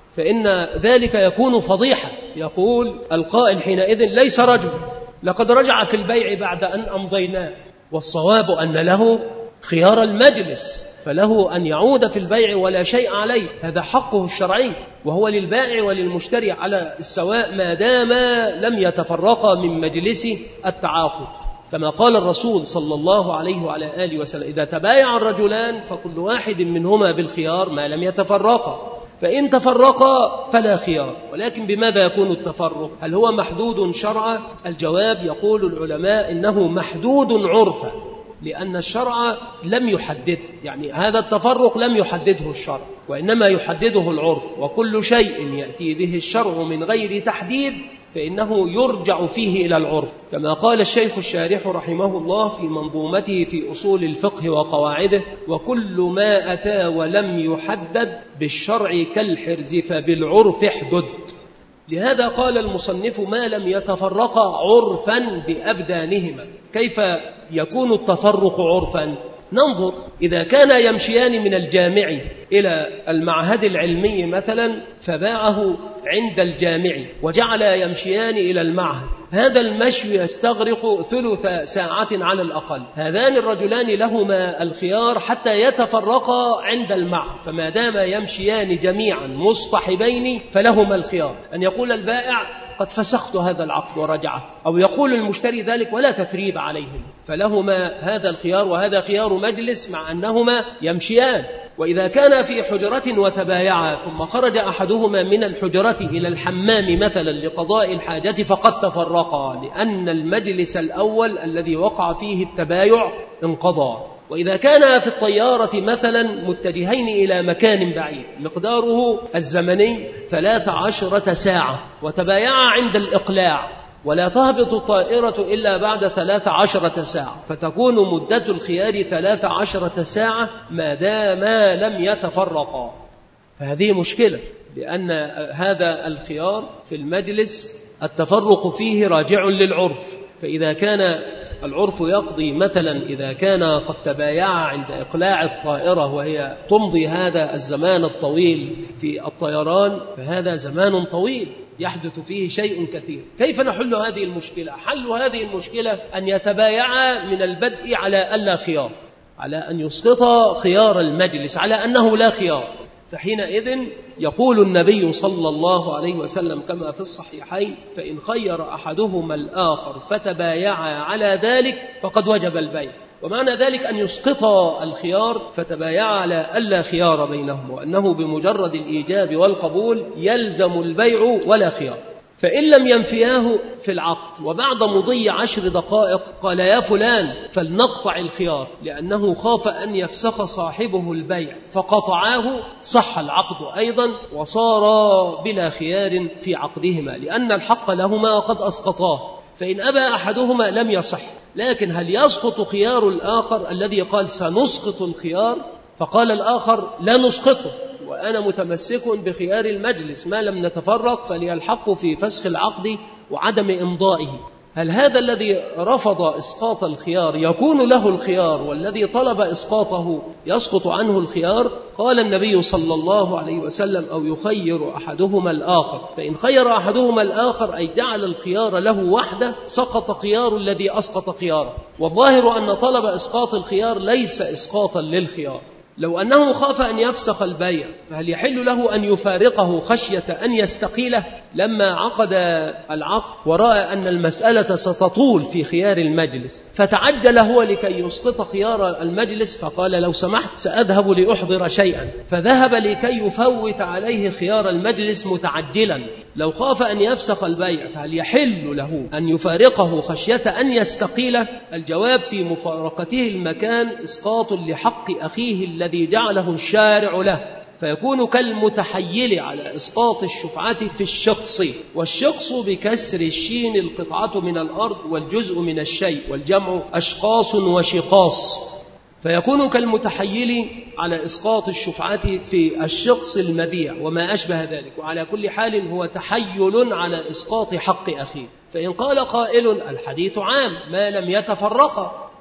فإن ذلك يكون فضيحة. يقول القائل حينئذ ليس رجل لقد رجع في البيع بعد أن أمضيناه، والصواب أن له خيار المجلس، فله أن يعود في البيع ولا شيء عليه، هذا حقه الشرعي، وهو للبائع وللمشتري على السواء ما دام لم يتفرقا من مجلس التعاقد، كما قال الرسول صلى الله عليه وعلى آله وسلم: إذا تبايع الرجلان فكل واحد منهما بالخيار ما لم يتفرقا، فإن تفرقا فلا خيار. ولكن بماذا يكون التفرق؟ هل هو محدود شرعا؟ الجواب يقول العلماء إنه محدود عرفا، لأن الشرع لم يحدده، يعني هذا التفرق لم يحدده الشرع، وإنما يحدده العرف، وكل شيء يأتي به الشرع من غير تحديد فإنه يرجع فيه إلى العرف، كما قال الشيخ الشارح رحمه الله في منظومته في أصول الفقه وقواعده: وكل ما أتى ولم يحدد بالشرع كالحرز فبالعرف احدد. لهذا قال المصنف: ما لم يتفرقا عرفا بأبدانهما. كيف يكون التفرق عرفا؟ ننظر، إذا كان يمشيان من الجامع إلى المعهد العلمي مثلا، فباعه عند الجامع وجعل يمشيان إلى المعهد، هذا المشي يستغرق ثلث ساعة على الأقل، هذان الرجلان لهما الخيار حتى يتفرقا عند المعهد، فما دام يمشيان جميعا مصطحبين فلهما الخيار أن يقول البائع: قد فسخت هذا العقد ورجعه، أو يقول المشتري ذلك ولا تثريب عليهم، فلهما هذا الخيار، وهذا خيار مجلس مع أنهما يمشيان. وإذا كان في حجرة وتبايعا ثم خرج أحدهما من الحجرة إلى الحمام مثلا لقضاء الحاجة فقد تفرقا، لأن المجلس الأول الذي وقع فيه التبايع انقضى. وإذا كان في الطيارة مثلا متجهين إلى مكان بعيد مقداره الزمني ثلاث عشرة ساعة وتبايعا عند الإقلاع، ولا تهبط الطائرة إلا بعد ثلاث عشرة ساعة، فتكون مدة الخيار ثلاث عشرة ساعة ما داما لم يتفرقا، فهذه مشكلة، لأن هذا الخيار في المجلس التفرق فيه راجع للعرف. فإذا كان العرف يقضي مثلا إذا كان قد تبايع عند إقلاع الطائرة وهي تمضي هذا الزمان الطويل في الطيران، فهذا زمان طويل يحدث فيه شيء كثير. كيف نحل هذه المشكلة؟ حل هذه المشكلة أن يتبايع من البدء على ألا خيار، على أن يسقط خيار المجلس على أنه لا خيار، فحينئذ يقول النبي صلى الله عليه وسلم كما في الصحيحين: فإن خير أحدهما الآخر فتبايعا على ذلك فقد وجب البيع. ومعنى ذلك أن يسقط الخيار فتبايعا على ألا خيار بينهم، وأنه بمجرد الإيجاب والقبول يلزم البيع ولا خيار. فإن لم ينفياه في العقد وبعد مضي عشر دقائق قال: يا فلان فلنقطع الخيار، لأنه خاف أن يفسخ صاحبه البيع، فقطعاه، صح العقد أيضا وصار بلا خيار في عقدهما، لأن الحق لهما قد أسقطاه. فإن أبى أحدهما لم يصح. لكن هل يسقط خيار الآخر الذي قال سنسقط الخيار فقال الآخر لا نسقطه وأنا متمسك بخيار المجلس ما لم نتفرق، فليلحق في فسخ العقد وعدم إمضائه؟ هل هذا الذي رفض إسقاط الخيار يكون له الخيار، والذي طلب إسقاطه يسقط عنه الخيار؟ قال النبي صلى الله عليه وسلم: أو يخير أحدهما الآخر، فإن خير أحدهما الآخر أي جعل الخيار له وحده سقط خيار الذي أسقط خياره. والظاهر أن طلب إسقاط الخيار ليس إسقاطا للخيار. لو أنه خاف أن يفسخ البيع فهل يحل له أن يفارقه خشية أن يستقيله لما عقد العقد ورأى أن المسألة ستطول في خيار المجلس، فتعجل هو لكي يسقط خيار المجلس فقال: لو سمحت سأذهب لأحضر شيئا، فذهب لكي يفوت عليه خيار المجلس متعجلا. لو خاف أن يفسخ البيع فهل يحل له أن يفارقه خشية أن يستقيله؟ الجواب: في مفارقته المكان إسقاط لحق أخيه الذي جعله الشارع له، فيكون كالمتحيل على إسقاط الشفعة في الشخص، والشخص بكسر الشين القطعة من الأرض والجزء من الشيء، والجمع أشقاص وشقاص، فيكون كالمتحيل على إسقاط الشفعة في الشخص المبيع وما أشبه ذلك. وعلى كل حال هو تحيل على إسقاط حق أخيه. فإن قال قائل: الحديث عام ما لم يتفرقا،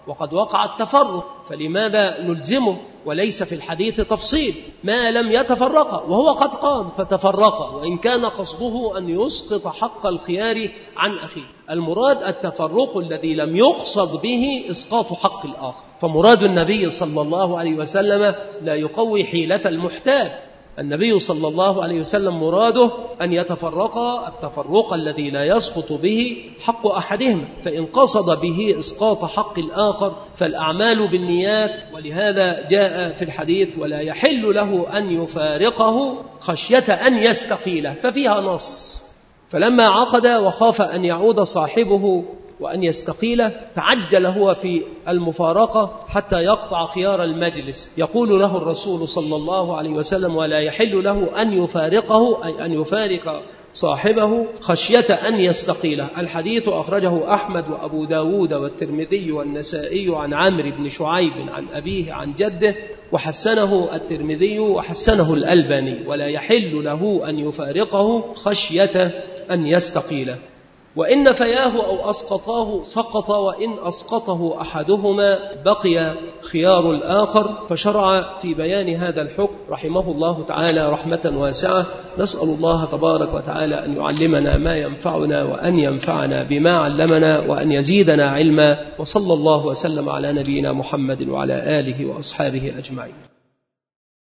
وقد وقع التفرق، فلماذا نلزمه؟ وليس في الحديث تفصيل ما لم يتفرق، وهو قد قام فتفرق، وإن كان قصده أن يسقط حق الخيار عن أخيه. المراد التفرق الذي لم يقصد به إسقاط حق الآخر. فمراد النبي صلى الله عليه وسلم لا يقوي حيلة المحتال. النبي صلى الله عليه وسلم مراده أن يتفرق التفرق الذي لا يسقط به حق أحدهما، فإن قصد به إسقاط حق الآخر فالأعمال بالنيات. ولهذا جاء في الحديث: ولا يحل له أن يفارقه خشية أن يستقيله، ففيها نص. فلما عقد وخاف أن يعود صاحبه وأن يستقيله تعجل هو في المفارقة حتى يقطع خيار المجلس. يقول له الرسول صلى الله عليه وسلم: ولا يحل له أن يفارقه، أي أن يفارق صاحبه خشية أن يستقيله. الحديث أخرجه أحمد وأبو داود والترمذي والنسائي عن عمرو بن شعيب عن أبيه عن جده، وحسنه الترمذي وحسنه الألباني. ولا يحل له أن يفارقه خشية أن يستقيله. وإن فياه أو أسقطاه سقط، وإن أسقطه أحدهما بقي خيار الآخر. فشرع في بيان هذا الحكم رحمه الله تعالى رحمة واسعة. نسأل الله تبارك وتعالى أن يعلمنا ما ينفعنا، وأن ينفعنا بما علمنا، وأن يزيدنا علما. وصلى الله وسلم على نبينا محمد وعلى آله وأصحابه أجمعين.